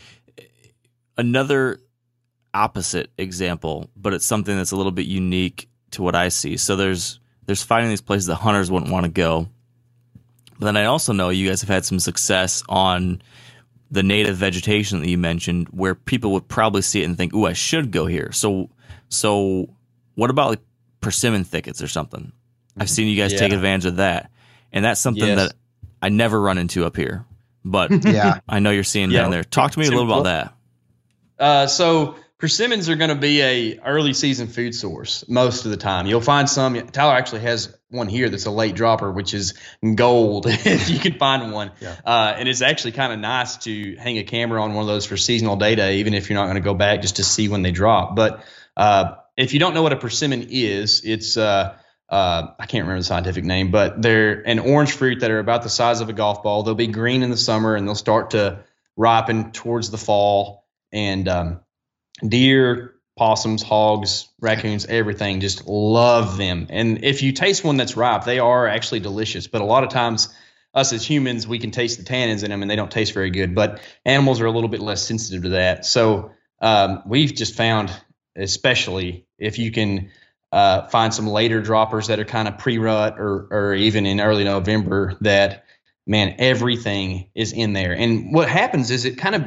another opposite example, but it's something that's a little bit unique to what I see. So there's there's finding these places that hunters wouldn't want to go. But then I also know you guys have had some success on the native vegetation that you mentioned, where people would probably see it and think, "Ooh, I should go here." So so what about like persimmon thickets or something? I've seen you guys yeah. take advantage of that. And that's something yes. that I never run into up here, but yeah. I know you're seeing yeah. down there. Talk to me a little about that. Uh, so persimmons are going to be a early season food source most of the time. You'll find some. Tyler actually has one here that's a late dropper, which is gold if you can find one. Yeah. Uh, and it's actually kind of nice to hang a camera on one of those for seasonal data, even if you're not going to go back just to see when they drop. But uh, if you don't know what a persimmon is, it's uh, uh, I can't remember the scientific name, but they're an orange fruit that are about the size of a golf ball. They'll be green in the summer and they'll start to ripen towards the fall. And um, deer, possums, hogs, raccoons, everything just love them. And if you taste one that's ripe, they are actually delicious. But a lot of times us as humans, we can taste the tannins in them and they don't taste very good. But animals are a little bit less sensitive to that. So um, we've just found, especially if you can uh, find some later droppers that are kind of pre-rut or, or even in early November, that, man, everything is in there. And what happens is it kind of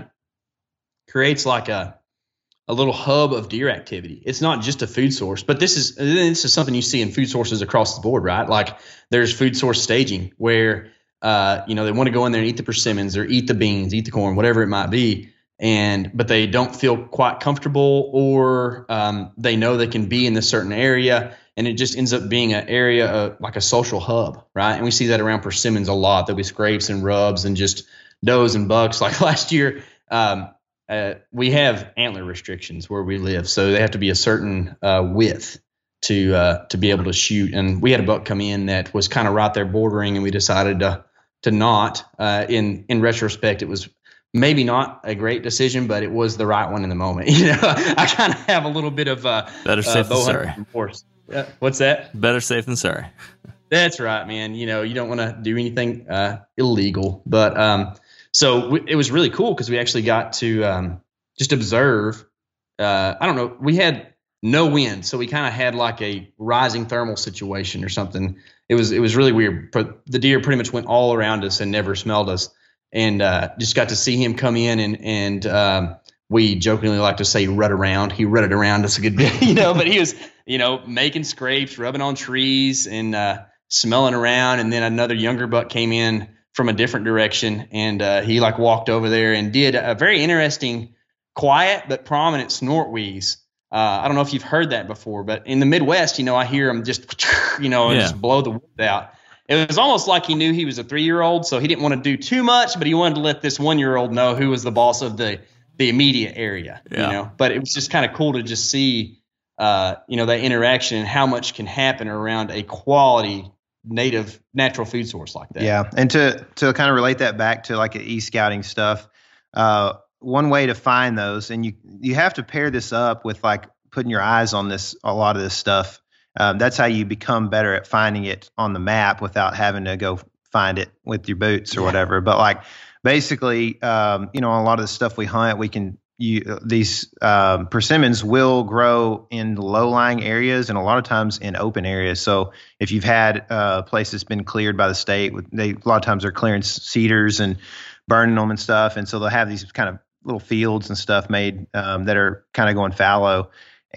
creates like a a little hub of deer activity. It's not just a food source, but this is this is something you see in food sources across the board, right? Like there's food source staging where uh, you know, they want to go in there and eat the persimmons or eat the beans, eat the corn, whatever it might be, and but they don't feel quite comfortable, or um, they know they can be in this certain area, and it just ends up being an area of, like a social hub, right? And we see that around persimmons a lot. There'll be scrapes and rubs and just does and bucks. Like last year, um, Uh, we have antler restrictions where we live, so they have to be a certain uh, width to uh, to be able to shoot. And we had a buck come in that was kind of right there bordering, and we decided to to not. Uh, in in retrospect, it was maybe not a great decision, but it was the right one in the moment. You know, I kind of have a little bit of uh, better safe uh, than sorry. Yeah. What's that? Better safe than sorry. That's right, man. You know, you don't want to do anything uh, illegal, but. Um, So w- it was really cool because we actually got to um, just observe. Uh, I don't know. We had no wind, so we kind of had like a rising thermal situation or something. It was it was really weird. The deer pretty much went all around us and never smelled us, and uh, just got to see him come in and and um, we jokingly like to say rut around. He rutted around us a good bit, you know. But he was, you know, making scrapes, rubbing on trees, and uh, smelling around. And then another younger buck came in from a different direction, and uh, he like walked over there and did a very interesting, quiet but prominent snort wheeze. Uh, I don't know if you've heard that before, but in the Midwest, you know, I hear him just, you know, and yeah. just blow the wind out. It was almost like he knew he was a three-year-old, so he didn't want to do too much, but he wanted to let this one-year-old know who was the boss of the the immediate area. Yeah. You know, but it was just kind of cool to just see, uh, you know, that interaction and how much can happen around a quality native natural food source like that. Yeah. And to, to kind of relate that back to like e-scouting stuff, uh, one way to find those, and you, you have to pair this up with like putting your eyes on this, a lot of this stuff. Um, that's how you become better at finding it on the map without having to go find it with your boots or yeah. whatever. But like basically, um, you know, a lot of the stuff we hunt, we can, you, these um, persimmons will grow in low-lying areas and a lot of times in open areas. So if you've had uh, a place that's been cleared by the state, they a lot of times they're clearing cedars and burning them and stuff. And so they'll have these kind of little fields and stuff made um, that are kind of going fallow.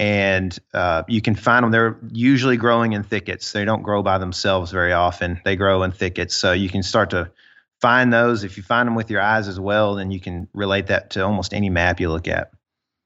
And uh, you can find them. They're usually growing in thickets. They don't grow by themselves very often. They grow in thickets. So you can start to find those. If you find them with your eyes as well, then you can relate that to almost any map you look at.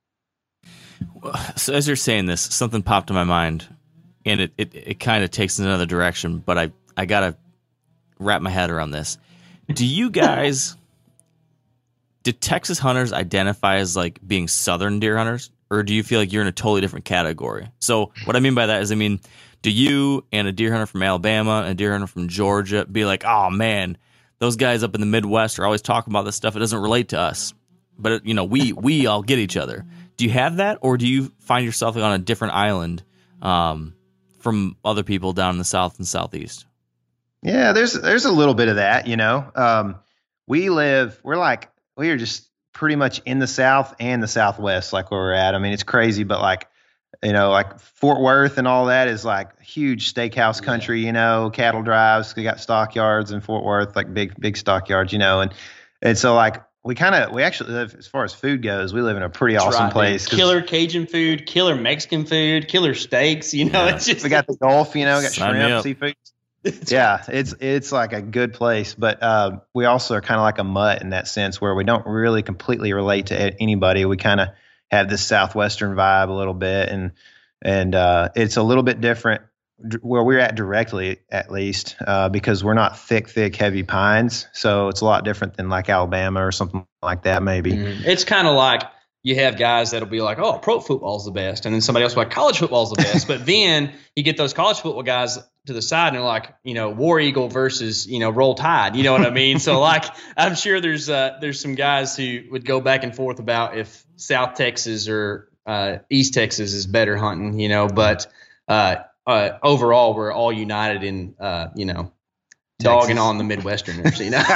So as you're saying this, something popped in my mind, and it, it, it kind of takes in another direction, but I, I got to wrap my head around this. Do you guys, do Texas hunters identify as like being southern deer hunters, or do you feel like you're in a totally different category? So what I mean by that is, I mean, do you and a deer hunter from Alabama and a deer hunter from Georgia be like, oh man, those guys up in the Midwest are always talking about this stuff. It doesn't relate to us, but you know, we we all get each other. Do you have that, or do you find yourself on a different island um, from other people down in the South and Southeast? Yeah, there's there's a little bit of that. You know, um, we live. We're like we are just pretty much in the South and the Southwest, like where we're at. I mean, it's crazy, but like, you know, like Fort Worth and all that is like huge steakhouse country, you know, cattle drives. We got stockyards in Fort Worth, like big, big stockyards, you know, and, and so like we kind of, we actually live, as far as food goes, we live in a pretty That's awesome right, place. Killer Cajun food, killer Mexican food, killer steaks, you know, yeah. it's just. We got the Gulf, you know, we got Sign shrimp, seafood. Yeah, it's it's like a good place, but uh, we also are kind of like a mutt in that sense where we don't really completely relate to anybody. We kind of have this southwestern vibe a little bit, and and uh, it's a little bit different where we're at directly, at least, uh, because we're not thick, thick, heavy pines. So it's a lot different than like Alabama or something like that, maybe. Mm-hmm. It's kind of like you have guys that'll be like, oh, pro football's the best. And then somebody else will be like, college football's the best. But then you get those college football guys to the side and they're like, you know, War Eagle versus, you know, Roll Tide. You know what I mean? So like, I'm sure there's uh, there's some guys who would go back and forth about if South Texas or uh, East Texas is better hunting, you know, but uh, uh, overall we're all united in, uh, you know, dogging on the Midwesterners, you know.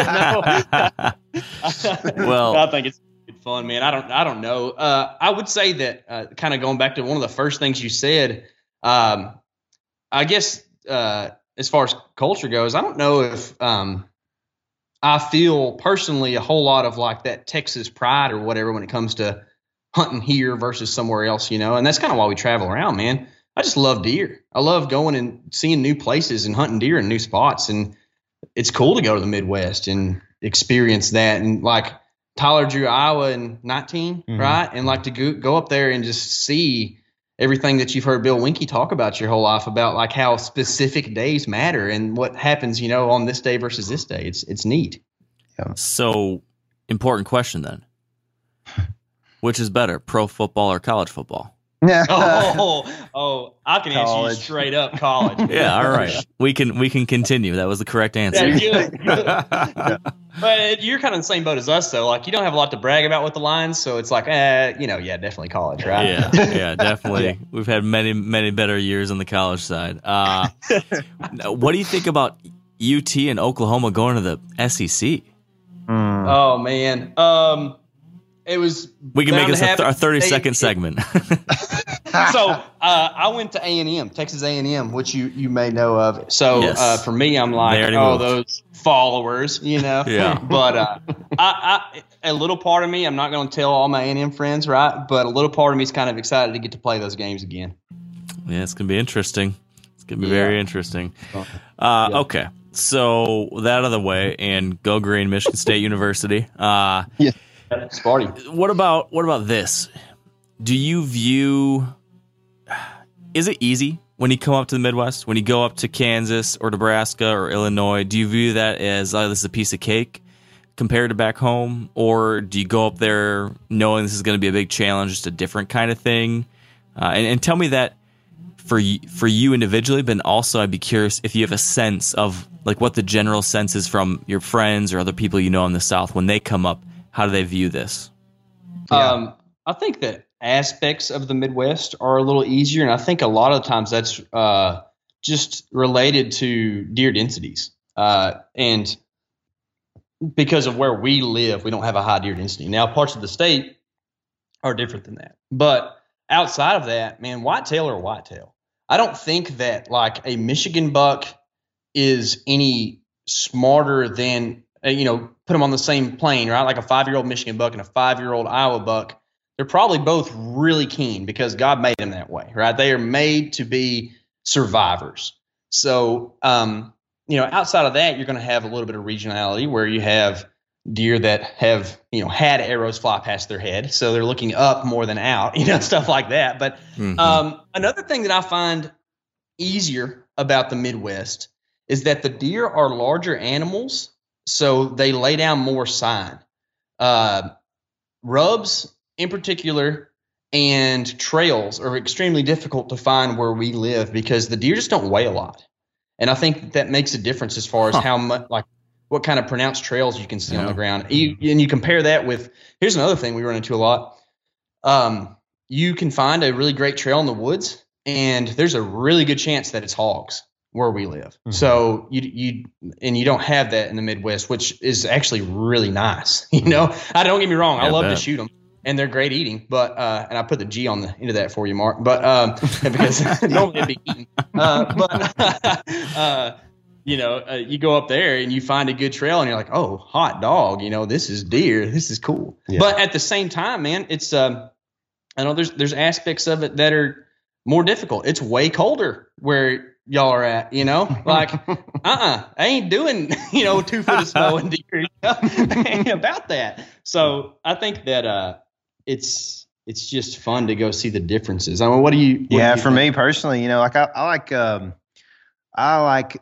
Well, I think it's good fun, man. I don't, I don't know. Uh, I would say that uh, kind of going back to one of the first things you said. Um, I guess uh, as far as culture goes, I don't know if um, I feel personally a whole lot of like that Texas pride or whatever when it comes to hunting here versus somewhere else, you know. And that's kind of why we travel around, man. I just love deer. I love going and seeing new places and hunting deer in new spots. And it's cool to go to the Midwest and experience that. And like Tyler drew Iowa in nineteen, mm-hmm. right? And like to go, go up there and just see everything that you've heard Bill Winke talk about your whole life about like how specific days matter and what happens, you know, on this day versus this day. It's, it's neat. Yeah. So important question then. Which is better, pro football or college football? oh, oh, I can answer college. You straight up college. Yeah, all right. We can we can continue. That was the correct answer. Yeah, good, good. Yeah. But you're kind of in the same boat as us, though. Like, you don't have a lot to brag about with the Lions, so it's like, eh, you know, yeah, definitely college, right? Yeah, yeah, definitely. Yeah. We've had many, many better years on the college side. Uh, what do you think about U T and Oklahoma going to the S E C? Mm. Oh, man. Um, it was. We can make this a, th- a thirty second segment. So uh, I went to A and M, Texas A and M, which you, you may know of. So yes. uh, for me, I'm like, oh, moved. Those followers, you know. Yeah. But uh, I, I, a little part of me, I'm not going to tell all my A and M friends, right? But a little part of me is kind of excited to get to play those games again. Yeah, it's going to be interesting. It's going to be yeah. very interesting. Uh, yeah. Okay, so that out of the way, and go green, Michigan State University. Uh, yeah, Sparty. What about what about this? Do you view? Is it easy when you come up to the Midwest, when you go up to Kansas or Nebraska or Illinois? Do you view that as, oh, this is a piece of cake compared to back home? Or do you go up there knowing this is going to be a big challenge, just a different kind of thing? Uh, and, and tell me that for you, for you individually, but also I'd be curious if you have a sense of like what the general sense is from your friends or other people you know in the South when they come up. How do they view this? Yeah. Um, I think that aspects of the Midwest are a little easier, and I think a lot of the times that's uh, just related to deer densities. Uh, and because of where we live, we don't have a high deer density. Now, parts of the state are different than that. But outside of that, man, whitetail or whitetail. I don't think that like a Michigan buck is any smarter than, uh, you know, put them on the same plane, right? Like a five-year-old Michigan buck and a five-year-old Iowa buck. They're probably both really keen because God made them that way, right? They are made to be survivors. So, um, you know, outside of that, you're going to have a little bit of regionality where you have deer that have, you know, had arrows fly past their head. So they're looking up more than out, you know, stuff like that. But mm-hmm. um, another thing that I find easier about the Midwest is that the deer are larger animals, so they lay down more sign. Uh, rubs, in particular, and trails are extremely difficult to find where we live because the deer just don't weigh a lot. And I think that, that makes a difference as far as huh. how much, like, what kind of pronounced trails you can see yeah. on the ground. You, and you compare that with, here's another thing we run into a lot. Um, you can find a really great trail in the woods, and there's a really good chance that it's hogs where we live. Mm-hmm. So you, you, and you don't have that in the Midwest, which is actually really nice. You know, I don't get me wrong. Yeah, I love to shoot them. And they're great eating, but uh, and I put the G on the end of that for you, Mark. But um, because normally it'd be eating. Uh, but uh, you know, uh, you go up there and you find a good trail, and you're like, oh, hot dog. You know, this is deer. This is cool. Yeah. But at the same time, man, it's um, I know there's there's aspects of it that are more difficult. It's way colder where y'all are at. You know, like uh uh I ain't doing you know two foot of snow and deer. You know? Ain't about that. So I think that uh. It's it's just fun to go see the differences. I mean, what do you? What yeah, do you for think? me personally, you know, like I, I like, um, I like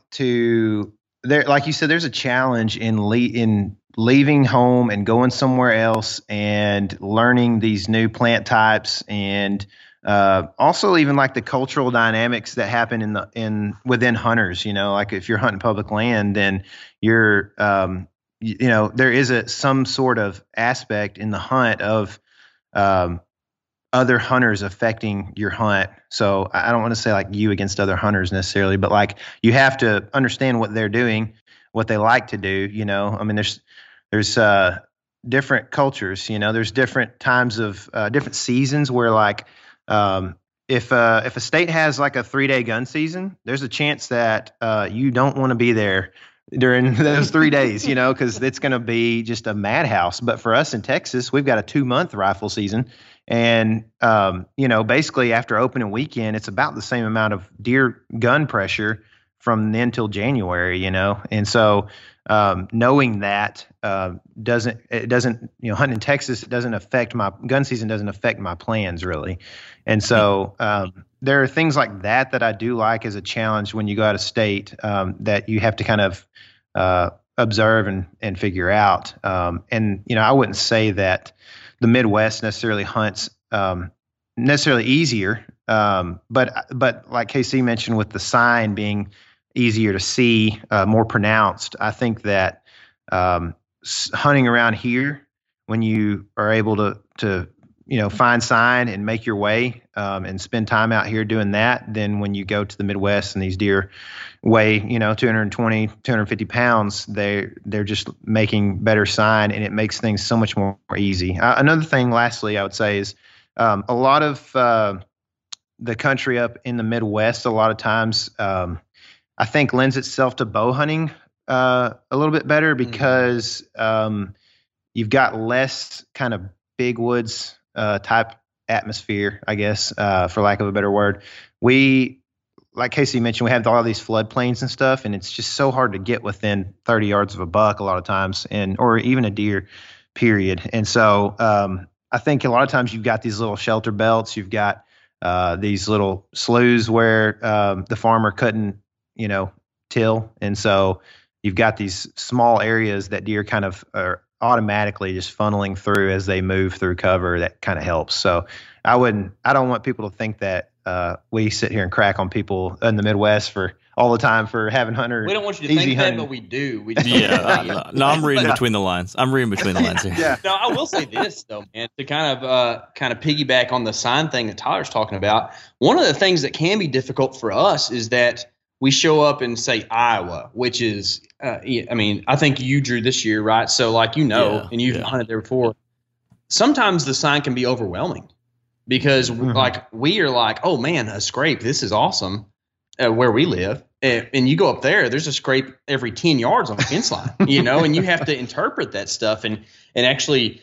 to there, like you said, there's a challenge in le- in leaving home and going somewhere else and learning these new plant types and uh, also even like the cultural dynamics that happen in the in within hunters. You know, like if you're hunting public land, then you're um, you, you know there is a some sort of aspect in the hunt of um, other hunters affecting your hunt. So I I don't want to say like you against other hunters necessarily, but like you have to understand what they're doing, what they like to do. You know, I mean, there's there's uh, different cultures. You know, there's different times of uh, different seasons where like um, if uh, if a state has like a three day gun season, there's a chance that uh, you don't want to be there during those three days. You know, because it's going to be just a madhouse. But for us in Texas, we've got a two month rifle season. And, um, you know, basically after opening weekend, it's about the same amount of deer gun pressure from then till January, you know? And so, um, knowing that, uh, doesn't, it doesn't, you know, hunting in Texas, it doesn't affect my gun season, doesn't affect my plans really. And so, um, there are things like that that I do like as a challenge when you go out of state, um, that you have to kind of, uh, observe and, and figure out. Um, and, you know, I wouldn't say that the Midwest necessarily hunts um, necessarily easier, um, but but like K C mentioned, with the sign being easier to see, uh, more pronounced, I think that um, hunting around here, when you are able to to you know find sign and make your way um, and spend time out here doing that, then when you go to the Midwest and these deer weigh you know two hundred twenty, two hundred fifty pounds, they they're just making better sign, and it makes things so much more easy. Uh, another thing, lastly, I would say is um, a lot of uh, the country up in the Midwest, a lot of times, um, I think lends itself to bow hunting uh, a little bit better because um, you've got less kind of big woods uh, type atmosphere, I guess, uh, for lack of a better word. We, like Casey mentioned, we have all these floodplains and stuff, and it's just so hard to get within thirty yards of a buck a lot of times, and or even a deer, period. And so um, I think a lot of times you've got these little shelter belts, you've got uh, these little sloughs where um, the farmer couldn't, you know, till, and so you've got these small areas that deer kind of are automatically just funneling through as they move through cover. That kind of helps. So I wouldn't, I don't want people to think that uh, we sit here and crack on people in the Midwest for all the time for having hunter. We don't want you to easy think hunting. that, but we do. We just Yeah, uh, no, I'm reading between the lines. I'm reading between the lines here. Yeah. No, I will say this though, man, to kind of uh, kind of piggyback on the sign thing that Tyler's talking about. One of the things that can be difficult for us is that we show up in, say, Iowa, which is, uh, I mean, I think you drew this year, right? So, like, you know, Yeah, and you've yeah. hunted there before. Sometimes the sign can be overwhelming because, Mhm. like, we are like, oh man, a scrape, this is awesome, uh, where we live. And, and you go up there, there's a scrape every ten yards on the fence line, you know, and you have to interpret that stuff and and actually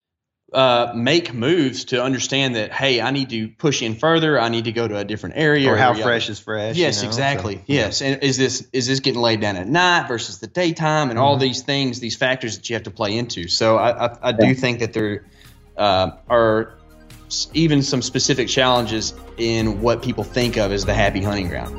uh, make moves to understand that, hey, I need to push in further. I need to go to a different area. Or how yeah. fresh is fresh. Yes, you know? exactly. So, yes. And is this is this getting laid down at night versus the daytime, and all Mhm. these things, these factors that you have to play into. So I I, I do think that there uh, are s- even some specific challenges in what people think of as the happy hunting ground.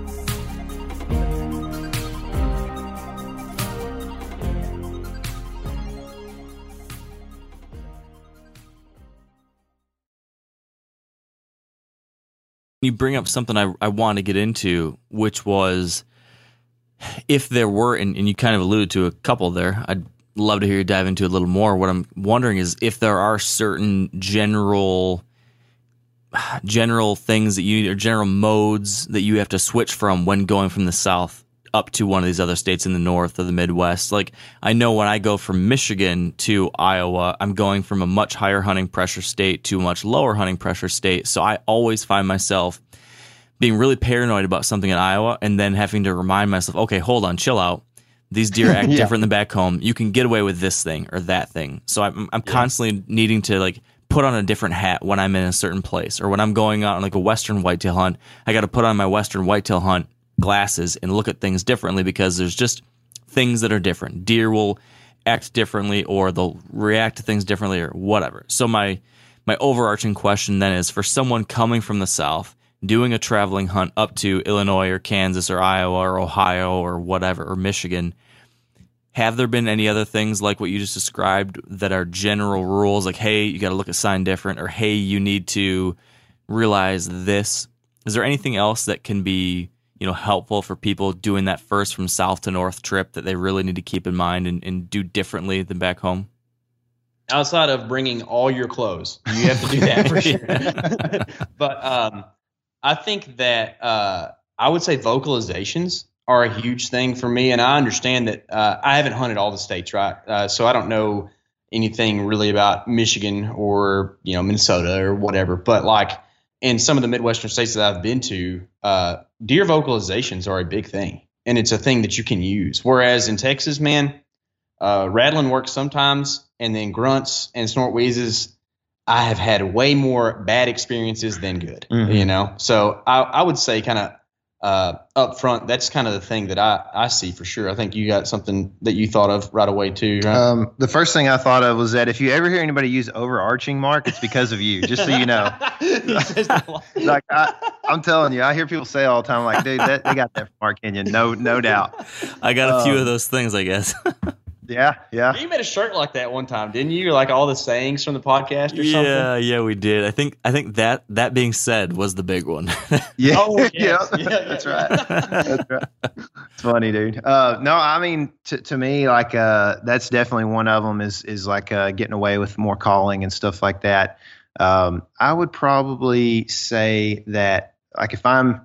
You bring up something I, I want to get into, which was if there were, and, and you kind of alluded to a couple there, I'd love to hear you dive into a little more. What I'm wondering is if there are certain general general things that you, or general modes that you have to switch from when going from the South up to one of these other states in the North or the Midwest. Like, I know when I go from Michigan to Iowa, I'm going from a much higher hunting pressure state to a much lower hunting pressure state. So I always find myself being really paranoid about something in Iowa and then having to remind myself, okay, hold on, chill out. These deer act Yeah. different than back home. You can get away with this thing or that thing. So I'm, I'm constantly needing to like put on a different hat when I'm in a certain place, or when I'm going out on like a Western whitetail hunt, I got to put on my Western whitetail hunt glasses and look at things differently because there's just things that are different. Deer will act differently, or they'll react to things differently, or whatever. So my my overarching question then is, for someone coming from the South, doing a traveling hunt up to Illinois or Kansas or Iowa or Ohio or whatever, or Michigan, have there been any other things like what you just described that are general rules, like, hey, you got to look at sign different, or hey, you need to realize this? Is there anything else that can be, you know, helpful for people doing that first from south to north trip that they really need to keep in mind and, and do differently than back home? Outside of bringing all your clothes, you have to do that for sure. But um, I think that uh, I would say vocalizations are a huge thing for me, and I understand that uh, I haven't hunted all the states, right? Uh, so I don't know anything really about Michigan or, you know, Minnesota or whatever. But like in some of the Midwestern states that I've been to, uh, deer vocalizations are a big thing, and it's a thing that you can use. Whereas in Texas, man, uh, rattling works sometimes, and then grunts and snort wheezes, I have had way more bad experiences than good, mm-hmm. you know? So I, I would say kind of uh, up front, that's kind of the thing that I, I see for sure. I think you got something that you thought of right away too, right? Um, the first thing I thought of was that if you ever hear anybody use overarching, Mark, it's because of you, just so you know. Like I, I'm telling you, I hear people say all the time, like, dude, that, they got that from Mark Kenyon, no, no doubt. I got a few um, of those things, I guess. Yeah, yeah. You made a shirt like that one time, didn't you? Like all the sayings from the podcast or yeah, something? Yeah, yeah, we did. I think I think that that being said was the big one. Yeah, oh, yes. yeah, yeah, yeah, that's right. That's right. It's funny, dude. Uh, no, I mean, to to me, like, uh, that's definitely one of them. Is is like uh, getting away with more calling and stuff like that. Um, I would probably say that, like, if I'm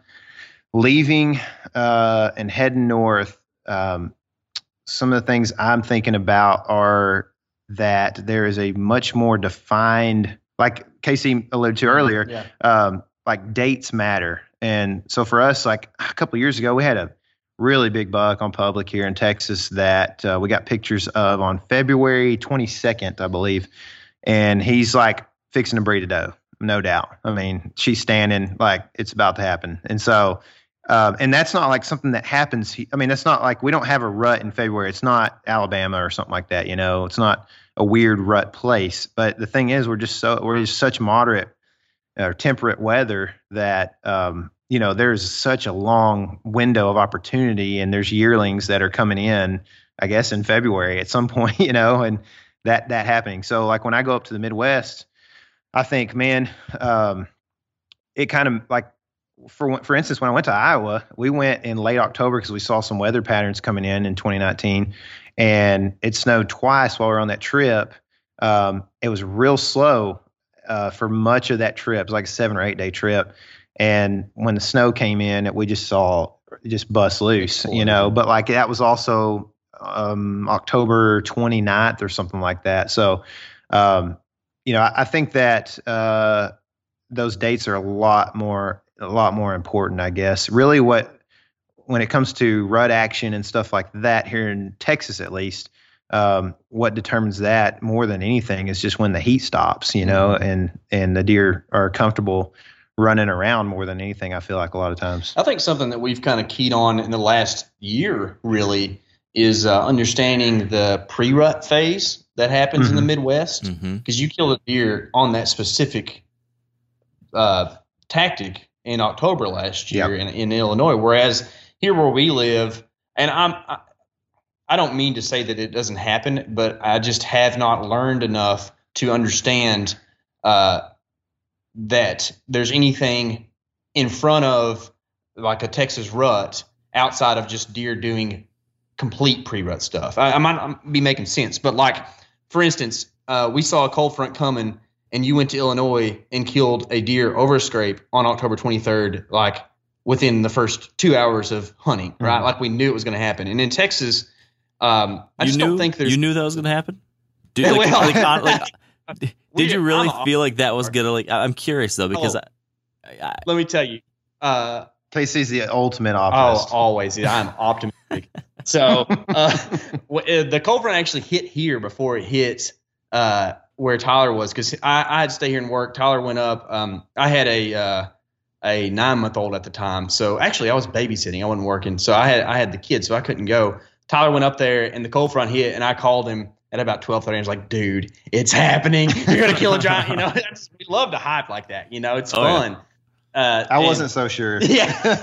leaving uh, and heading north. Um, Some of the things I'm thinking about are that there is a much more defined, like Casey alluded to earlier, yeah. um, like dates matter. And so for us, like a couple of years ago, we had a really big buck on public here in Texas that uh, we got pictures of on February twenty-second, I believe. And he's like fixing to breed a doe, no doubt. I mean, she's standing like it's about to happen. And so Um, and that's not like something that happens. I mean, that's not like we don't have a rut in February. It's not Alabama or something like that. You know, it's not a weird rut place. But the thing is, we're just so we're just such moderate or temperate weather that um, you know, there's such a long window of opportunity, and there's yearlings that are coming in, I guess, in February at some point. You know, and that that happening. So like when I go up to the Midwest, I think, man, um, it kind of like. For for instance, when I went to Iowa, we went in late October because we saw some weather patterns coming in in twenty nineteen, and it snowed twice while we were on that trip. Um, it was real slow uh, for much of that trip. It was like a seven or eight day trip, and when the snow came in, we just saw it just bust loose, you know. But like that was also um, October twenty-ninth or something like that. So, um, you know, I, I think that uh, those dates are a lot more. a lot more important, I guess. Really what, when it comes to rut action and stuff like that here in Texas, at least, um, what determines that more than anything is just when the heat stops, you know, and, and the deer are comfortable running around more than anything, I feel like a lot of times. I think something that we've kind of keyed on in the last year really is uh, understanding the pre-rut phase that happens mm-hmm. in the Midwest. Mm-hmm. Because you kill a deer on that specific uh, tactic in October last year yep. in, in Illinois, whereas here where we live, and I'm, I, I don't mean to say that it doesn't happen, but I just have not learned enough to understand uh, that there's anything in front of like a Texas rut outside of just deer doing complete pre-rut stuff. I, I might not be making sense, but like, for instance, uh, we saw a cold front coming and you went to Illinois and killed a deer over a scrape on October twenty-third, like within the first two hours of hunting, right? Mm-hmm. Like we knew it was going to happen. And in Texas, um, I you just knew, don't think there's. You knew that was going to happen? Dude, like, well, like, like, like, did you really I'm feel like that was going to, like, I'm curious though, because oh, I, I, let me tell you. Uh, Casey's the ultimate optimist. Oh, always. Yeah, I'm optimistic. So uh, the cold front actually hit here before it hit uh, where Tyler was, because I, I had to stay here and work. Tyler went up. Um, I had a uh, a nine month old at the time, so actually I was babysitting. I wasn't working, so I had I had the kids, so I couldn't go. Tyler went up there, and the cold front hit, and I called him at about twelve thirty. I was like, dude, it's happening. You're going to kill a giant. You know, just, we love to hype like that. You know, it's oh, fun. Yeah. Uh, I wasn't and, so sure. Yeah.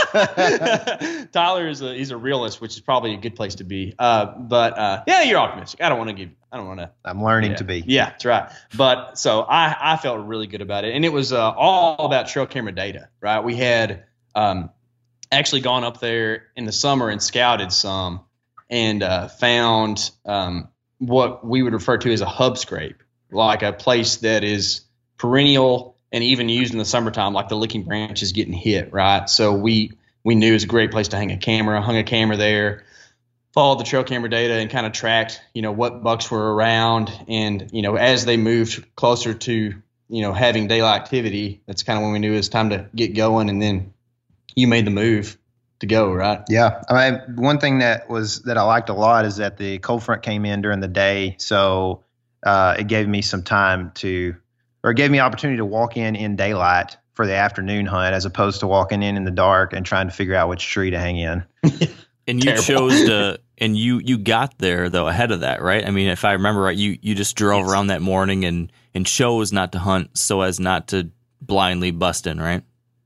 Tyler is a, he's a realist, which is probably a good place to be. Uh, but uh, yeah, you're optimistic. I don't want to give, I don't want to. I'm learning yeah. to be. Yeah, that's right. But so I, I felt really good about it. And it was uh, all about trail camera data, right? We had um, actually gone up there in the summer and scouted some and uh, found um, what we would refer to as a hub scrape, like a place that is perennial and even used in the summertime, like the licking branch is getting hit, right? So we we knew it was a great place to hang a camera, hung a camera there, followed the trail camera data and kind of tracked, you know, what bucks were around. And, you know, as they moved closer to, you know, having daylight activity, that's kind of when we knew it was time to get going. And then you made the move to go, right? Yeah. I mean, one thing that was that I liked a lot is that the cold front came in during the day. So uh, it gave me some time to or it gave me opportunity to walk in in daylight for the afternoon hunt as opposed to walking in in the dark and trying to figure out which tree to hang in. And you chose to, and you, you got there though ahead of that, right? I mean, if I remember right, you, you just drove yes. around that morning and, and chose not to hunt so as not to blindly bust in, right?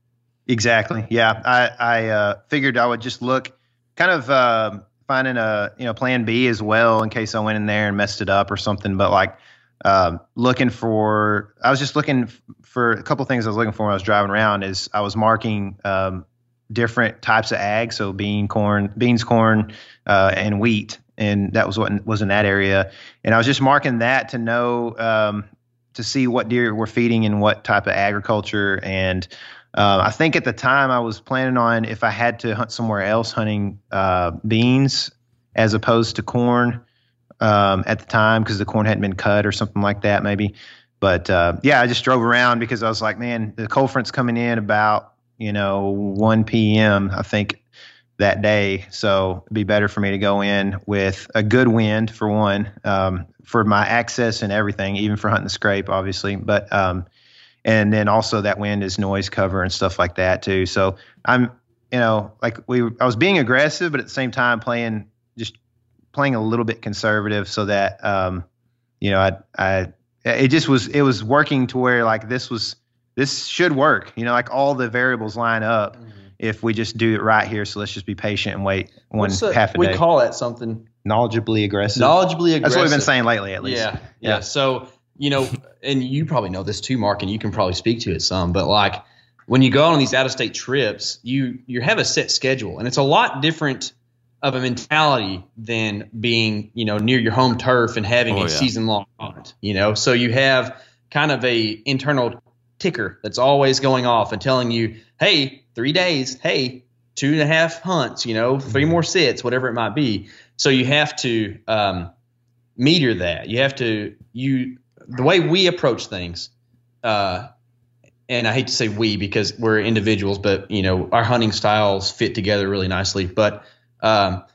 Exactly. Yeah. I, I uh, figured I would just look kind of uh, finding a, you know, plan B as well in case I went in there and messed it up or something. But like, Um, looking for, I was just looking f- for a couple things I was looking for when I was driving around is I was marking um, different types of ag. So bean, corn, beans, corn, uh, and wheat. And that was what was in that area. And I was just marking that to know, um, to see what deer were feeding and what type of agriculture. And uh, I think at the time I was planning on if I had to hunt somewhere else, hunting uh, beans as opposed to corn. Um, at the time because the corn hadn't been cut or something like that maybe. But uh, yeah, I just drove around because I was like, man, the cold front's coming in about, you know, one p.m. I think that day. So it'd be better for me to go in with a good wind for one, um, for my access and everything, even for hunting the scrape, obviously. But um, and then also that wind is noise cover and stuff like that too. So I'm, you know, like we, I was being aggressive, but at the same time playing just playing a little bit conservative so that, um, you know, I, I, it just was, it was working to where like this was, this should work, you know, like all the variables line up mm-hmm. if we just do it right here. So let's just be patient and wait one a, half a we day. We call that something knowledgeably aggressive. Knowledgeably aggressive. That's what we've been saying lately, at least. Yeah. Yeah. yeah. So, you know, and you probably know this too, Mark, and you can probably speak to it some, but like when you go on these out of state trips, you, you have a set schedule and it's a lot different of a mentality than being, you know, near your home turf and having oh, a yeah. season long hunt, you know? So you have kind of a internal ticker that's always going off and telling you, hey, three days, hey, two and a half hunts, you know, three more sits, whatever it might be. So you have to um, meter that. You have to, you, the way we approach things, uh, and I hate to say we because we're individuals, but, you know, our hunting styles fit together really nicely. But Um,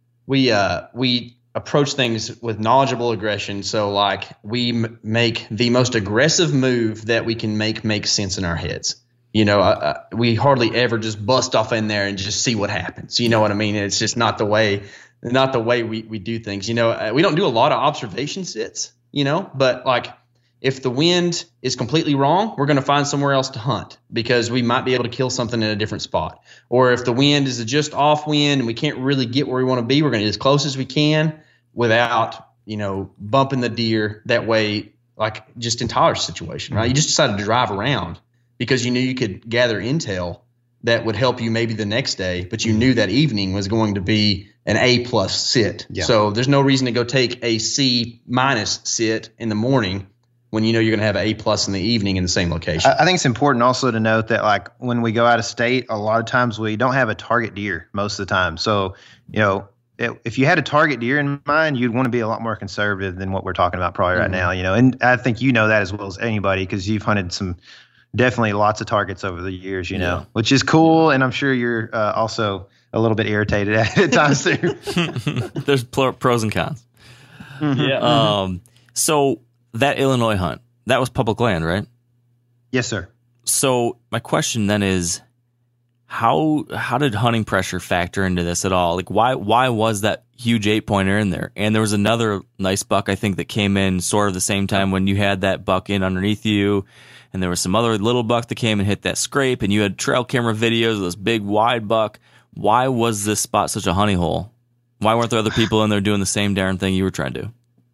we uh, we approach things with knowledgeable aggression. So like we m- make the most aggressive move that we can make make sense in our heads. You know, uh, we hardly ever just bust off in there and just see what happens. You know what I mean? It's just not the way not the way we, we do things. You know, uh, we don't do a lot of observation sits. You know, but like if the wind is completely wrong, we're going to find somewhere else to hunt because we might be able to kill something in a different spot. Or if the wind is just off wind and we can't really get where we want to be, we're going to get as close as we can without, you know, bumping the deer that way, like just in Tyler's situation, right? You just decided to drive around because you knew you could gather intel that would help you maybe the next day, but you knew that evening was going to be an A plus sit. Yeah. So there's no reason to go take a C minus sit in the morning when you know you're going to have an A plus in the evening in the same location. I think it's important also to note that like when we go out of state, a lot of times we don't have a target deer most of the time. So, you know, it, if you had a target deer in mind, you'd want to be a lot more conservative than what we're talking about probably mm-hmm. right now, you know, and I think you know that as well as anybody because you've hunted some definitely lots of targets over the years, you know, yeah. which is cool. And I'm sure you're uh, also a little bit irritated at it at times too. There's pros and cons. Mm-hmm. Yeah. Um, so, that Illinois hunt, that was public land, right? Yes, sir. So my question then is, how how did hunting pressure factor into this at all? Like, why why was that huge eight pointer in there? And there was another nice buck, I think, that came in sort of the same time when you had that buck in underneath you, and there was some other little buck that came and hit that scrape, and you had trail camera videos of this big wide buck. Why was this spot such a honey hole? Why weren't there other people in there doing the same darn thing you were trying to do?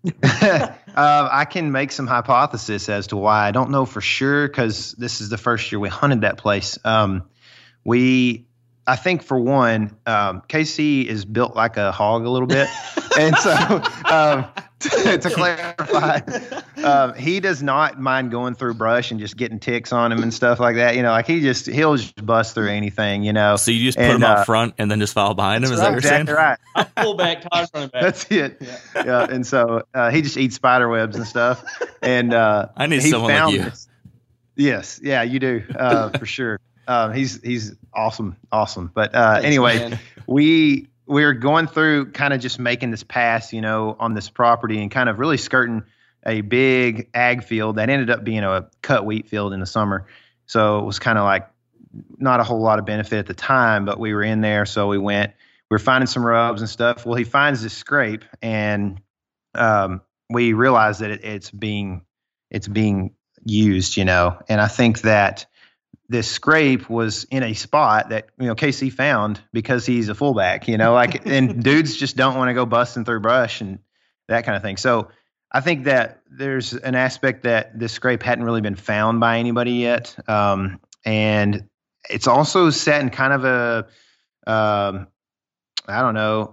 uh, I can make some hypothesis as to why. I don't know for sure because this is the first year we hunted that place. Um, we, I think for one, um, K C is built like a hog a little bit. And so um, to, to clarify, um, he does not mind going through brush and just getting ticks on him and stuff like that. You know, like he just, he'll just bust through anything, you know. So you just put and, him uh, out front and then just follow behind him? Is that what you're exactly saying? Right. I pull back, Todd's running back. That's it. Yeah. yeah. And so uh, he just eats spider webs and stuff. And uh, I need he someone like found you. This. Yes. Yeah, you do. Uh, for sure. Um, he's, he's awesome. Awesome. But uh, Thanks, anyway, man. we, we were going through kind of just making this pass, you know, on this property and kind of really skirting a big ag field that ended up being a cut wheat field in the summer. So it was kind of like not a whole lot of benefit at the time, but we were in there. So we went, we were finding some rubs and stuff. Well, he finds this scrape and um, we realized that it, it's being, it's being used, you know, and I think that this scrape was in a spot that, you know, K C found because he's a fullback, you know, like, and dudes just don't want to go busting through brush and that kind of thing. So I think that there's an aspect that this scrape hadn't really been found by anybody yet. Um, and it's also set in kind of a, um, I don't know,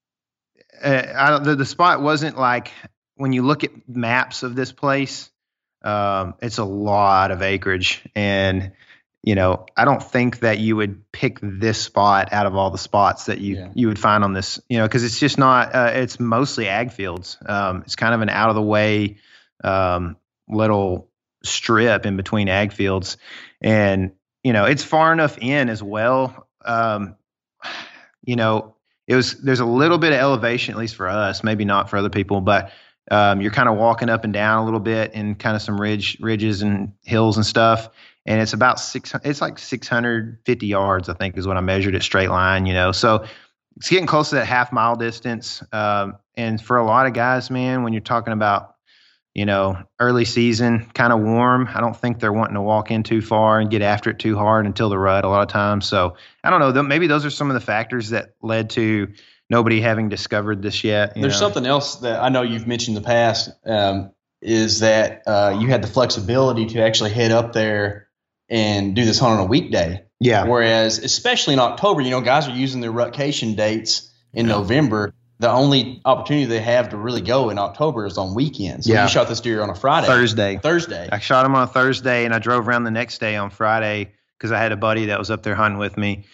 uh, I don't, the, the spot wasn't like, when you look at maps of this place, um, it's a lot of acreage and, you know, I don't think that you would pick this spot out of all the spots that you, Yeah. you would find on this, you know, because it's just not, uh, it's mostly ag fields. Um, it's kind of an out of the way um, little strip in between ag fields. And, you know, it's far enough in as well. Um, you know, it was, there's a little bit of elevation, at least for us, maybe not for other people, but um, you're kind of walking up and down a little bit in kind of some ridge, ridges and hills and stuff. And it's about six, it's like six hundred fifty yards, I think is what I measured at straight line, you know? So it's getting close to that half mile distance. Um, and for a lot of guys, man, when you're talking about, you know, early season, kind of warm, I don't think they're wanting to walk in too far and get after it too hard until the rut a lot of times. So I don't know, th- maybe those are some of the factors that led to nobody having discovered this yet. You There's know? something else that I know you've mentioned in the past, um, is that uh, you had the flexibility to actually head up there and do this hunt on a weekday. Yeah. Whereas, especially in October, you know, guys are using their rutcation dates in Yeah. November. The only opportunity they have to really go in October is on weekends. So Yeah. you shot this deer on a Friday. Thursday. Thursday. I shot him on a Thursday and I drove around the next day on Friday because I had a buddy that was up there hunting with me.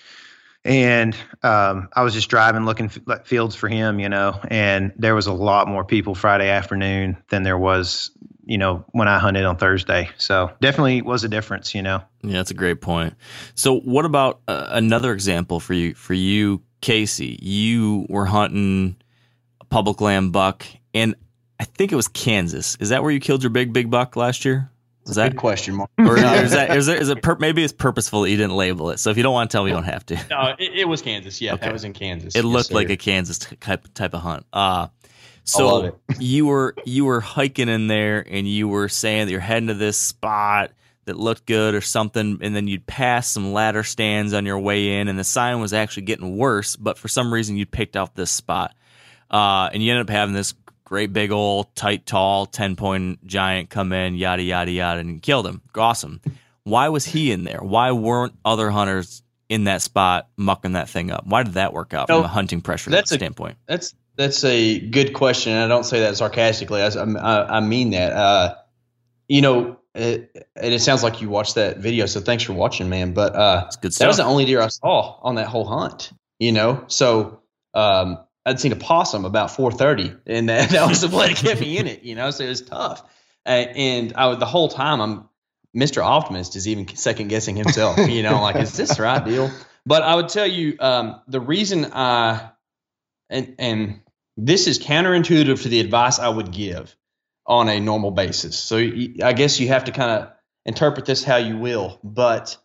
And um, I was just driving, looking f- like fields for him, you know, and there was a lot more people Friday afternoon than there was, you know, when I hunted on Thursday. So definitely was a difference, you know. Yeah, that's a great point. So what about uh, another example for you, for you, Casey? You were hunting a public land buck, and I think it was Kansas. Is that where you killed your big, big buck last year? Was that, Good question, Mark. or is that, is there, is it, pur- maybe it's purposeful that you didn't label it. So if you don't want to tell me, you don't have to. No, it, it was Kansas. Yeah, Okay. that was in Kansas. It Yes, looked sir. like a Kansas type type of hunt. Uh, I love so it. you were you were hiking in there, and you were saying that you're heading to this spot that looked good or something, and then you'd pass some ladder stands on your way in, and the sign was actually getting worse. But for some reason, you picked out this spot, uh, and you ended up having this great big old tight tall ten point giant come in, yada yada yada, and you killed him. Awesome. Why was he in there? Why weren't other hunters in that spot mucking that thing up? Why did that work out No, from a hunting pressure that's a- standpoint? That's that's a good question, and I don't say that sarcastically. I, I, I mean that. Uh, you know, it, and it sounds like you watched that video, so thanks for watching, man. But uh, It's good that was stuff. the only deer I saw on that whole hunt. You know, so um, I'd seen a possum about four thirty, and that, that was the play that kept me in it. You know, so it was tough. Uh, and I was, the whole time I'm Mister Optimist is even second guessing himself. You know, like, is this the right deal? But I would tell you um, the reason I and and this is counterintuitive to the advice I would give on a normal basis. So y- I guess you have to kind of interpret this how you will. But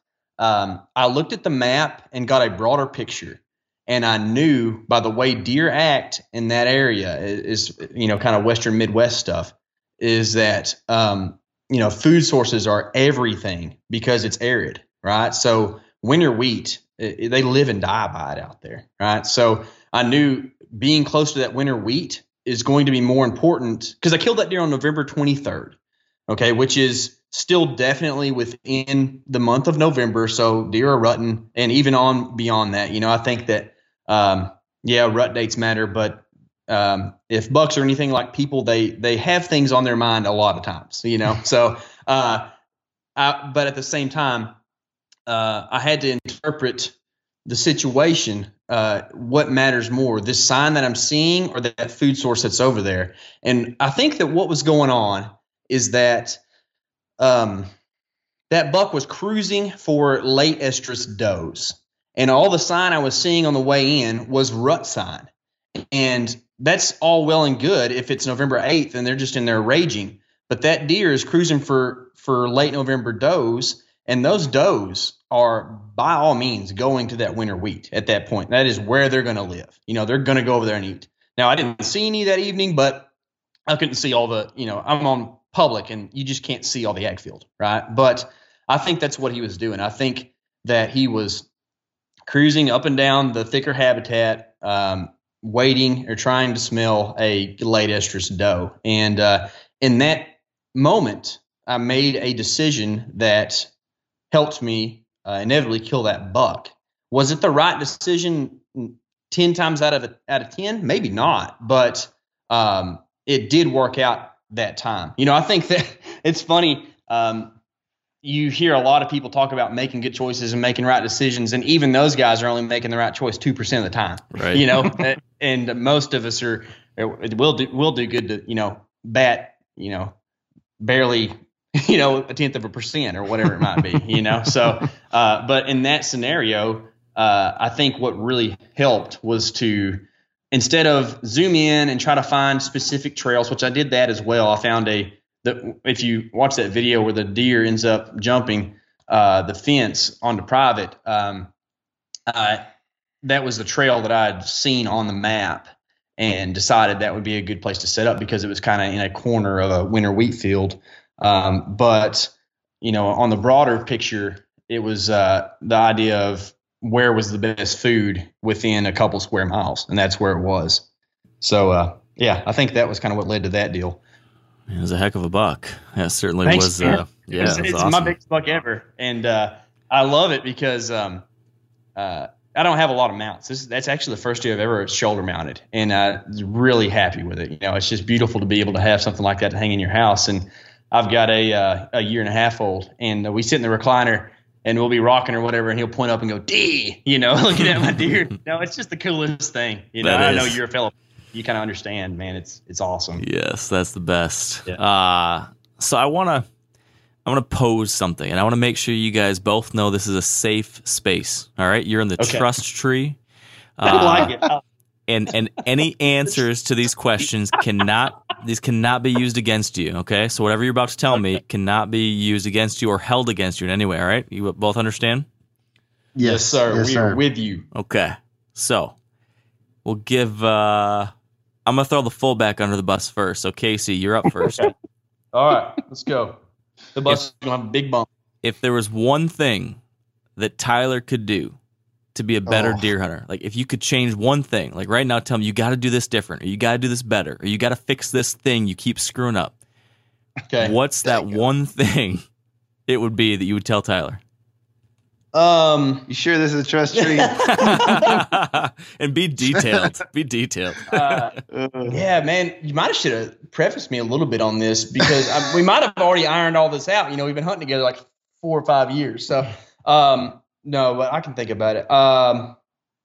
um, I looked at the map and got a broader picture. And I knew by the way deer act in that area is, is you know, kind of Western Midwest stuff, is that, um, you know, food sources are everything because it's arid, right? So winter wheat, it, they live and die by it out there, right? So I knew being close to that winter wheat is going to be more important because I killed that deer on November twenty-third, okay, which is still definitely within the month of November. So deer are rutting, and even on beyond that, you know, I think that, um, yeah, rut dates matter, but um, if bucks are anything like people, they they have things on their mind a lot of times, you know. So, uh, I, but at the same time, uh, I had to interpret the situation. Uh, what matters more, this sign that I'm seeing or that food source that's over there? And I think that what was going on is that um, that buck was cruising for late estrus does. And all the sign I was seeing on the way in was rut sign. And that's all well and good if it's November eighth and they're just in there raging. But that deer is cruising for, for late November does. And those does are by all means going to that winter wheat at that point. That is where they're going to live. You know, they're going to go over there and eat. Now, I didn't see any that evening, but I couldn't see all the, you know, I'm on public and you just can't see all the ag field, right? But I think that's what he was doing. I think that he was cruising up and down the thicker habitat, um, waiting or trying to smell a late estrus doe. And uh, in that moment, I made a decision that helped me uh, inevitably kill that buck. Was it the right decision ten times out of out of ten? Maybe not, but um, it did work out that time. You know, I think that it's funny. Um, you hear a lot of people talk about making good choices and making right decisions, and even those guys are only making the right choice two percent of the time. Right. You know, and most of us are will do will do good to you know bat you know barely. you know, a tenth of a percent or whatever it might be, you know? So, uh, but in that scenario, uh, I think what really helped was to, instead of zoom in and try to find specific trails, which I did that as well. I found a, the, if you watch that video where the deer ends up jumping, uh, the fence onto private, um, uh, that was the trail that I had seen on the map and decided that would be a good place to set up because it was kind of in a corner of a winter wheat field. Um, but, you know, on the broader picture, it was uh, the idea of where was the best food within a couple square miles, and that's where it was. So, uh, yeah, I think that was kind of what led to that deal. It was a heck of a buck. That certainly Thanks, was. Uh, yeah, it's, it was it's awesome. my biggest buck ever, and uh, I love it because um, uh, I don't have a lot of mounts. This, that's actually the first deer I've ever shoulder mounted, and I'm really happy with it. You know, it's just beautiful to be able to have something like that to hang in your house. And I've got a uh, a year and a half old, and we sit in the recliner, and we'll be rocking or whatever, and he'll point up and go, D, you know, looking at my deer. No, it's just the coolest thing. You know, That I is. know you're a fellow. You kind of understand, man. It's it's awesome. Yes, that's the best. Yeah. Uh, so I want to I want to pose something, and I want to make sure you guys both know this is a safe space. All right, you're in the Okay. trust tree. I Uh, like it. I- and and any answers to these questions cannot these cannot be used against you. Okay, so whatever you're about to tell me cannot be used against you or held against you in any way. All right, you both understand? Yes, sir. Yes, we sir. are with you. Okay, so we'll give. Uh, I'm gonna throw the fullback under the bus first. So Casey, you're up first. All right, let's go. The bus is gonna have a big bump. If there was one thing that Tyler could do to be a better Oh. deer hunter, like if you could change one thing, like right now, tell him you got to do this different, or you got to do this better, or you got to fix this thing you keep screwing up. Okay. What's that one thing it would be that you would tell Tyler? Um. You sure this is a trust tree? And be detailed. Be detailed. Uh, yeah, man. You might have should have prefaced me a little bit on this because I, we might have already ironed all this out. You know, we've been hunting together like four or five years. So, um, no, but I can think about it. Um.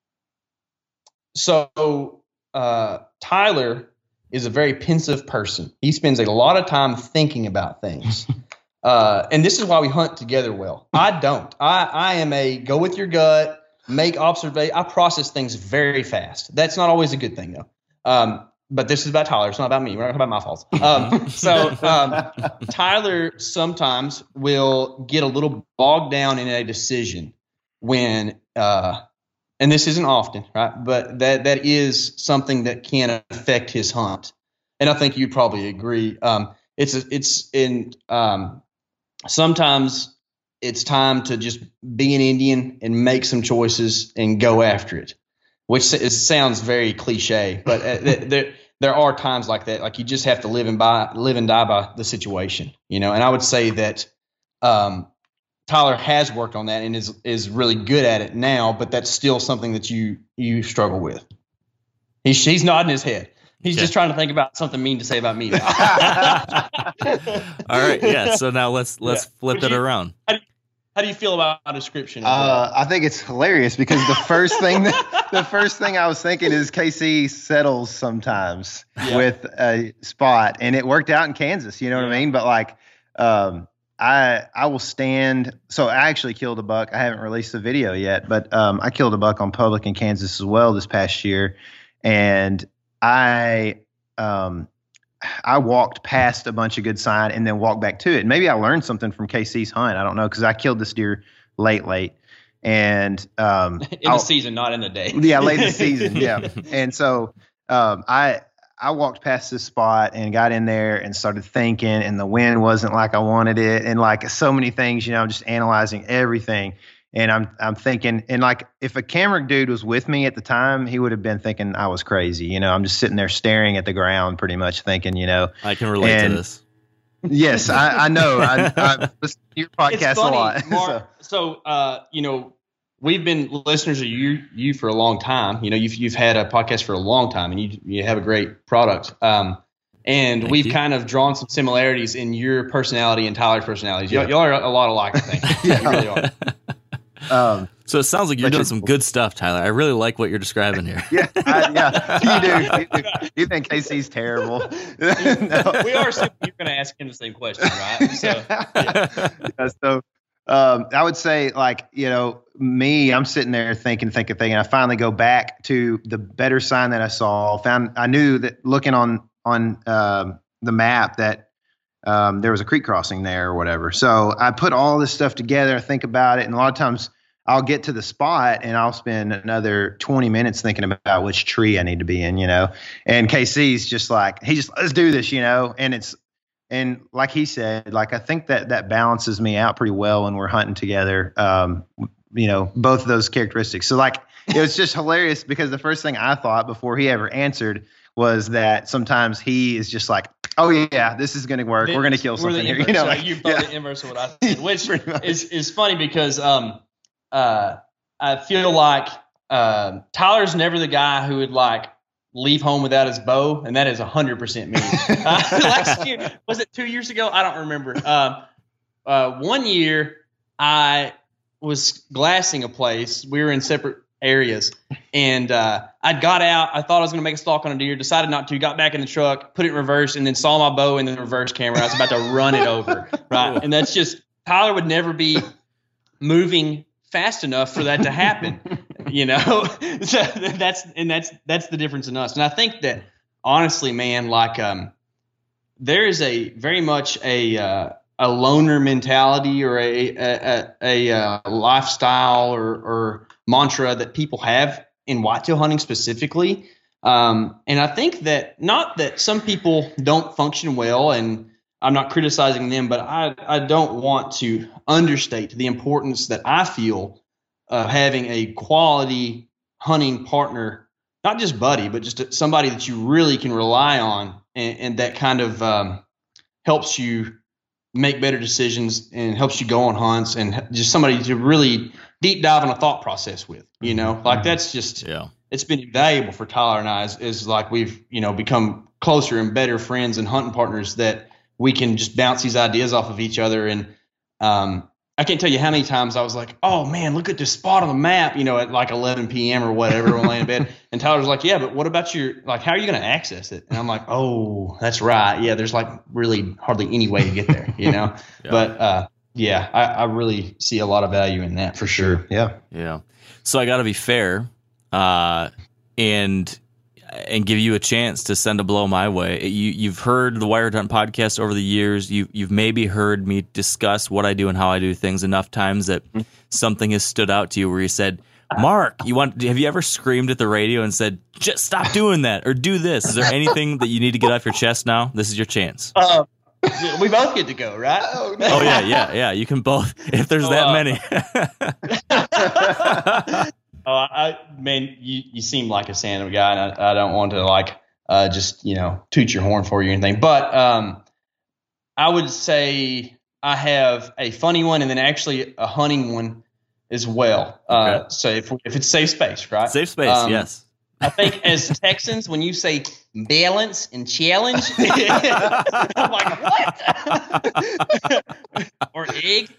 So, uh, Tyler is a very pensive person. He spends a lot of time thinking about things. Uh, and this is why we hunt together well. I don't. I, I am a go with your gut, make observation. I process things very fast. That's not always a good thing, though. Um, but this is about Tyler. It's not about me. We're not talking about my faults. Um, so um, Tyler sometimes will get a little bogged down in a decision when, uh, and this isn't often, right? But that that is something that can affect his hunt. And I think you'd probably agree. Um, it's it's in um, sometimes it's time to just be an Indian and make some choices and go after it. Which it sounds very cliche, but there there are times like that. Like you just have to live and by live and die by the situation, you know. And I would say that um, Tyler has worked on that and is is really good at it now. But that's still something that you you struggle with. He's he's nodding his head. He's okay. Just trying to think about something mean to say about me. All right, yeah. So now let's let's yeah. flip Would it you, around. How do, you, how do you feel about our description? Uh, I think it's hilarious because the first thing that, the first thing I was thinking is K C settles sometimes yeah. with a spot, and it worked out in Kansas. You know yeah. what I mean? But like, um, I I will stand. So I actually killed a buck. I haven't released the video yet, but um, I killed a buck on public in Kansas as well this past year, and I um. I walked past a bunch of good sign and then walked back to it. Maybe I learned something from K C's hunt. I don't know, because I killed this deer late, late. And um, in the I'll, season, not in the day. Yeah, late in the season, yeah. And so um, I I walked past this spot and got in there and started thinking, and the wind wasn't like I wanted it. And like so many things, you know, I'm just analyzing everything. And I'm I'm thinking, and like if a camera dude was with me at the time, he would have been thinking I was crazy. You know, I'm just sitting there staring at the ground, pretty much thinking, you know. I can relate and, to this. Yes, I, I know. I, I listen to your podcast funny, a lot. Mark, so, so uh, you know, we've been listeners of you you for a long time. You know, you've you've had a podcast for a long time, and you you have a great product. Um, and Thank we've you. kind of drawn some similarities in your personality and Tyler's personalities. Yeah. Y'all, y'all are a lot alike, I think. Yeah. You really are. Um, so it sounds like you're doing some good stuff, Tyler. I really like what you're describing here. yeah, I, yeah, you do. You, do. You think K C's terrible? No. We are assuming you're going to ask him the same question, right? So, yeah. yeah, so um, I would say, like, you know, me, I'm sitting there thinking, thinking, thinking. I finally go back to the better sign that I saw. Found I knew that looking on on um, the map that um, there was a creek crossing there or whatever. So I put all this stuff together. I think about it, and a lot of times I'll get to the spot and I'll spend another twenty minutes thinking about which tree I need to be in, you know. And K C's just like, he just, let's do this, you know. And it's, and like he said, like, I think that that balances me out pretty well when we're hunting together, um, you know, both of those characteristics. So like, it was just hilarious because the first thing I thought before he ever answered was that sometimes he is just like, oh yeah, this is going to work. We're going to kill something here. You know, like, you both yeah. the inverse of what I said, which is, is funny because, um, Uh, I feel like uh, Tyler's never the guy who would like leave home without his bow, and that is one hundred percent me. Uh, last year, was it two years ago? I don't remember. Uh, uh, one year, I was glassing a place. We were in separate areas, and uh, I got out. I thought I was going to make a stalk on a deer, decided not to, got back in the truck, put it in reverse, and then saw my bow in the reverse camera. I was about to run it over, right? And that's just, Tyler would never be moving fast enough for that to happen, you know. So that's and that's that's the difference in us. And I think that honestly, man, like um, there is a very much a uh, a loner mentality or a a, a, a lifestyle or, or mantra that people have in whitetail hunting specifically. Um, and I think that not that some people don't function well, and I'm not criticizing them, but I, I don't want to understate the importance that I feel of having a quality hunting partner, not just buddy, but just somebody that you really can rely on, and, and that kind of um, helps you make better decisions and helps you go on hunts, and just somebody to really deep dive in a thought process with, you know, like that's just, yeah. It's been invaluable for Tyler and I is, is like we've, you know, become closer and better friends and hunting partners that we can just bounce these ideas off of each other. And um, I can't tell you how many times I was like, oh man, look at this spot on the map, you know, at like eleven p.m. or whatever, when laying in bed. And Tyler's like, yeah, but what about your, like, how are you going to access it? And I'm like, oh, that's right. Yeah, there's like really hardly any way to get there, you know? Yeah. But uh, yeah, I, I really see a lot of value in that for sure. Yeah. Yeah. So I got to be fair. Uh, and and give you a chance to send a blow my way. You, you've heard the Wired Hunt podcast over the years. You, you've maybe heard me discuss what I do and how I do things enough times that something has stood out to you where you said, Mark, you want? Have you ever screamed at the radio and said, just stop doing that or do this? Is there anything that you need to get off your chest now? This is your chance. Uh, we both get to go, right? Oh, no. oh yeah, yeah, yeah. You can both, if there's oh, that uh, many. oh, I, man, you, you seem like a Santa guy, and I, I don't want to, like, uh, just, you know, toot your horn for you or anything. But um, I would say I have a funny one and then actually a hunting one as well. Okay. Uh, so if if it's safe space, right? Safe space, um, yes. I think as Texans, when you say balance and challenge, I'm like, what? Or egg.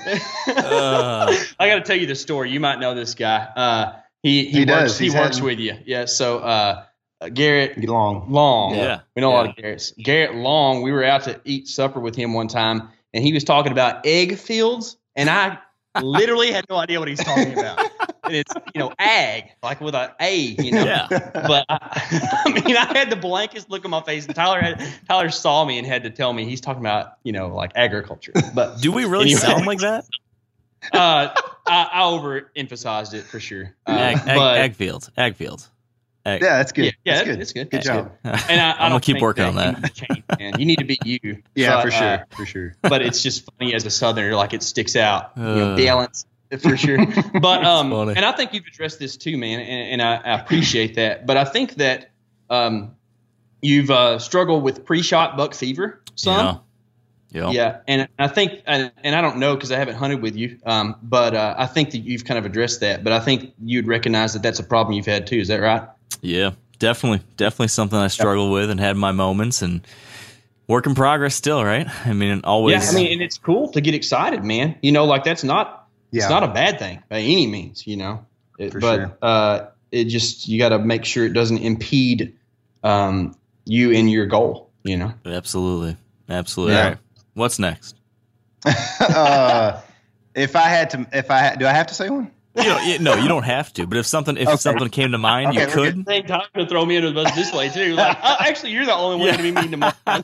uh, I got to tell you the story. You might know this guy. Uh, he he, he works does. he He's works having... with you. Yeah. So uh, Garrett Long. Long. Yeah. We know yeah. a lot of Garrett's. Garrett Long. We were out to eat supper with him one time, and he was talking about egg fields, and I literally had no idea what he's talking about. And it's, you know, ag, like with an A, you know. Yeah. But I, I mean, I had the blankest look on my face, and Tyler had Tyler saw me and had to tell me he's talking about, you know, like agriculture. But do we really anyway, sound like that? Uh, I, I overemphasized it for sure. Uh, ag, ag, but, ag fields, ag fields. Ag. Yeah, that's good. Yeah, yeah that's that, good. It's good. Good that's job. Good. And I, I I'm gonna don't keep think working that on that. You need, to change, man. You need to be you. Yeah, but, for sure, uh, for sure. But it's just funny as a Southerner, like it sticks out. Uh, you know, balance. For sure. But um and I think you've addressed this too, man, and, and I, I appreciate that. But I think that um you've uh struggled with pre-shot buck fever some. Yeah. Yeah. Yeah. And I think and, and I don't know because I haven't hunted with you, um, but uh, I think that you've kind of addressed that. But I think you'd recognize that that's a problem you've had too. Is that right? Yeah, definitely. Definitely something I struggle with and had my moments, and work in progress still, right? I mean, always. Yeah, I mean, and it's cool to get excited, man. You know, like that's not yeah. it's not a bad thing by any means, you know. It, For but sure. uh, it just you got to make sure it doesn't impede um, you in your goal, you know. Absolutely, absolutely. Yeah. All right, what's next? uh, if I had to, if I had, do I have to say one? You know, you, no, you don't have to. But if something, if Okay. something came to mind, Okay, you could. At the same time, to throw me under the bus this way too. Like, oh, actually, you're the only one Yeah. to be mean to mine.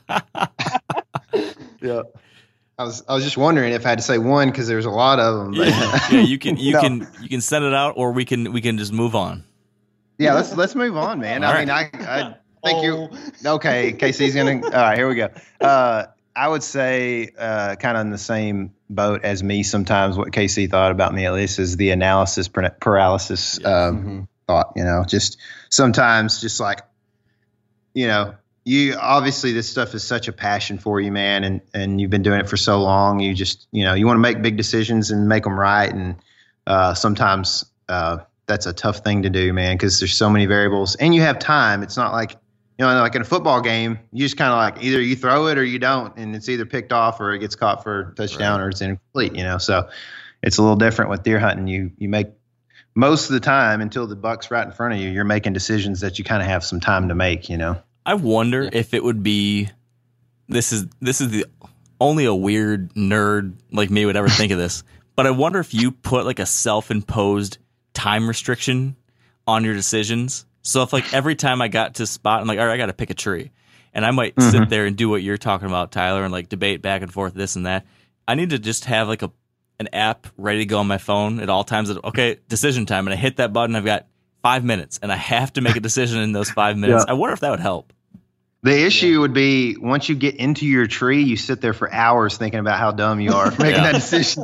Yeah. I was I was just wondering if I had to say one because there's a lot of them. But Yeah, yeah, you can you No. can you can send it out, or we can we can just move on. yeah, let's let's move on, man. All I mean, I I think you okay. Casey's gonna. All right, here we go. Uh, I would say uh, kind of in the same boat as me. Sometimes what Casey thought about me at least is the analysis par- paralysis um, Mm-hmm. thought. You know, just sometimes just like you know. You obviously this stuff is such a passion for you, man, and, and you've been doing it for so long. You just, you know, you want to make big decisions and make them right. And uh, sometimes uh, that's a tough thing to do, man, because there's so many variables and you have time. It's not like, you know, like in a football game, you just kind of like either you throw it or you don't, and it's either picked off or it gets caught for a touchdown Right. or it's incomplete, you know. So it's a little different with deer hunting. You you make most of the time until the buck's right in front of you, you're making decisions that you kind of have some time to make, you know. I wonder if it would be. This is this is the only a weird nerd like me would ever think of this. But I wonder if you put like a self-imposed time restriction on your decisions. So if like every time I got to spot, I'm like, all right, I got to pick a tree, and I might Mm-hmm. sit there and do what you're talking about, Tyler, and like debate back and forth this and that. I need to just have like a an app ready to go on my phone at all times. That, okay, decision time, and I hit that button. I've got five minutes, and I have to make a decision in those five minutes. Yeah. I wonder if that would help. The issue would be once you get into your tree, you sit there for hours thinking about how dumb you are for making Yeah. that decision.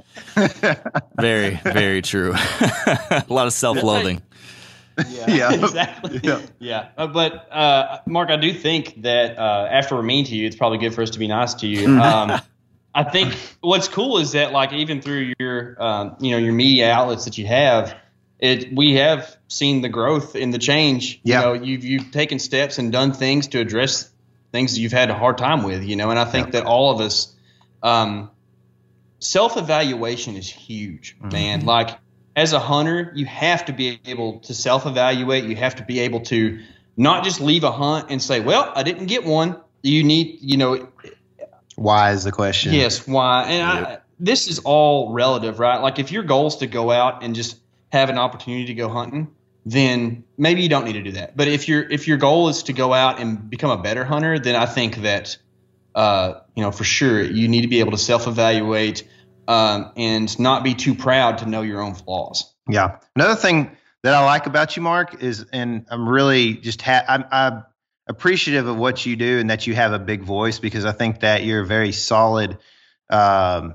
Very, very true. A lot of self-loathing. Yeah, Yeah. exactly. Yeah. Yeah, Uh, but uh, Mark, I do think that uh, after we're mean to you, it's probably good for us to be nice to you. Um, I think what's cool is that, like, even through your, um, you know, your media outlets that you have, it we have seen the growth and the change. Yeah. You know, you've you've taken steps and done things to address things that you've had a hard time with. You know, and I think that all of us, um, self-evaluation is huge, man. Like, as a hunter, you have to be able to self-evaluate. You have to be able to not just leave a hunt and say, well, I didn't get one. You need, you know, Why is the question? yes, why? And I, this is all relative, right? Like, if your goal is to go out and just have an opportunity to go hunting, then maybe you don't need to do that. But if your if your goal is to go out and become a better hunter, then I think that uh, you know for sure you need to be able to self-evaluate um, and not be too proud to know your own flaws. Yeah. Another thing that I like about you, Mark, is, and I'm really just ha- I'm, I'm appreciative of what you do and that you have a big voice, because I think that you're very solid, um,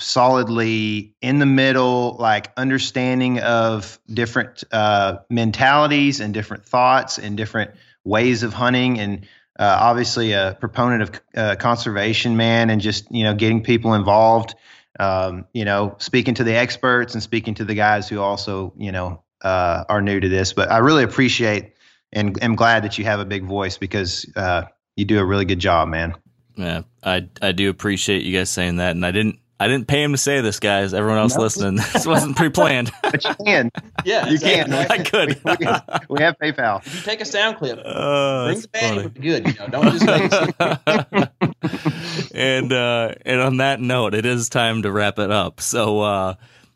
solidly in the middle, like understanding of different uh, mentalities and different thoughts and different ways of hunting, and uh, obviously a proponent of uh, conservation, man, and just, you know, getting people involved, um, you know, speaking to the experts and speaking to the guys who also, you know, uh, are new to this. But I really appreciate and am glad that you have a big voice, because uh, you do a really good job, man. Yeah, I I do appreciate you guys saying that, and I didn't I didn't pay him to say this, guys. Everyone else no. listening, this wasn't pre-planned. But you can, yeah, you can. I could. We, we, we have PayPal. If you take a sound clip, uh, bring the bad with the good. You know, don't just make it. and uh, and on that note, it is time to wrap it up. So, uh,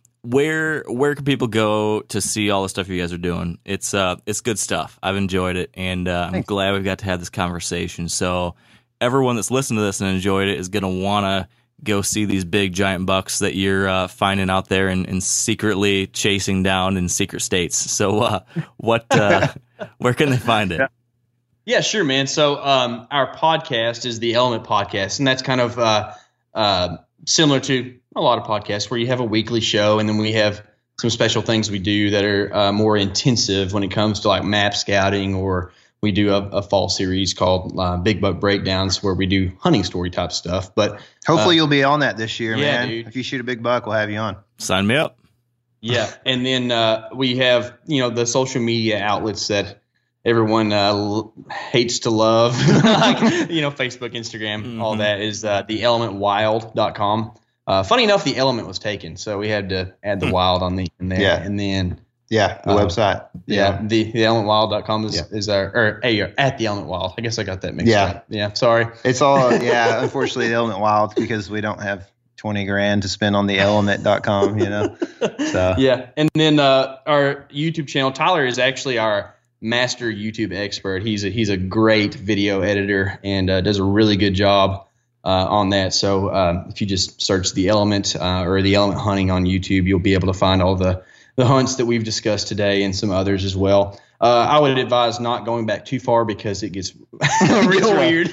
where where can people go to see all the stuff you guys are doing? It's uh it's good stuff. I've enjoyed it, and uh, I'm glad we've got to have this conversation. So, everyone that's listened to this and enjoyed it is going to want to go see these big giant bucks that you're uh, finding out there and, and secretly chasing down in secret states. So uh, what, uh, where can they find it? Yeah, sure, man. So um, our podcast is the Element Podcast, and that's kind of uh, uh, similar to a lot of podcasts where you have a weekly show, and then we have some special things we do that are uh, more intensive when it comes to like map scouting, or we do a, a fall series called uh, Big Buck Breakdowns, where we do hunting story type stuff. But hopefully uh, you'll be on that this year, yeah, man. Dude. If you shoot a big buck, we'll have you on. Sign me up. Yeah, and then uh, we have, you know, the social media outlets that everyone uh, l- hates to love, like, you know, Facebook, Instagram, mm-hmm. all that is uh, the element wild dot com. Uh, funny enough, the element was taken, so we had to add the wild on the in there, yeah. and then. Yeah, the uh, website. Yeah, yeah, the the element wild dot com is, yeah. is our, or hey, at the Element Wild. I guess I got that mixed yeah. up. Yeah, sorry. It's all, yeah, unfortunately, the Element Wild, because we don't have twenty grand to spend on the element dot com, you know? So yeah, and then uh, our YouTube channel, Tyler is actually our master YouTube expert. He's a, he's a great video editor and uh, does a really good job uh, on that. So uh, if you just search the Element uh, or the Element Hunting on YouTube, you'll be able to find all the the hunts that we've discussed today and some others as well. Uh, I would advise not going back too far because it gets real weird.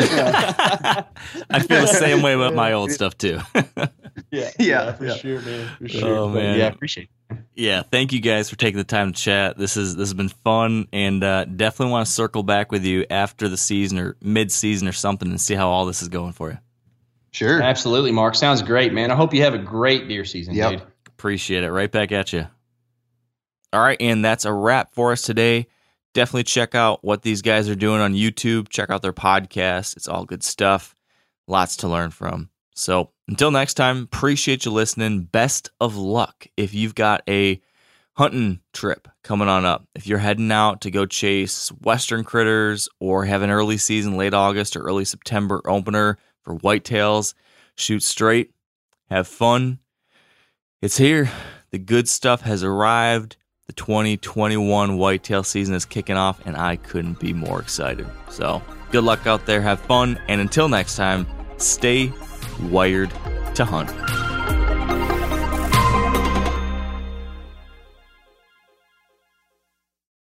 I feel the same way about my old stuff too. yeah, yeah, yeah, for yeah. sure, man. For sure. Oh, man. Yeah, appreciate it. Yeah, thank you guys for taking the time to chat. This is this has been fun, and uh, definitely want to circle back with you after the season or mid-season or something and see how all this is going for you. Sure. Absolutely, Mark. Sounds great, man. I hope you have a great deer season, yep. dude. Appreciate it. Right back at you. All right, and that's a wrap for us today. Definitely check out what these guys are doing on YouTube. Check out their podcast. It's all good stuff. Lots to learn from. So until next time, appreciate you listening. Best of luck if you've got a hunting trip coming on up. If you're heading out to go chase western critters or have an early season, late August or early September opener for whitetails, shoot straight, have fun. It's here. The good stuff has arrived. The twenty twenty-one whitetail season is kicking off, and I couldn't be more excited. So, good luck out there, have fun, and until next time, stay wired to hunt.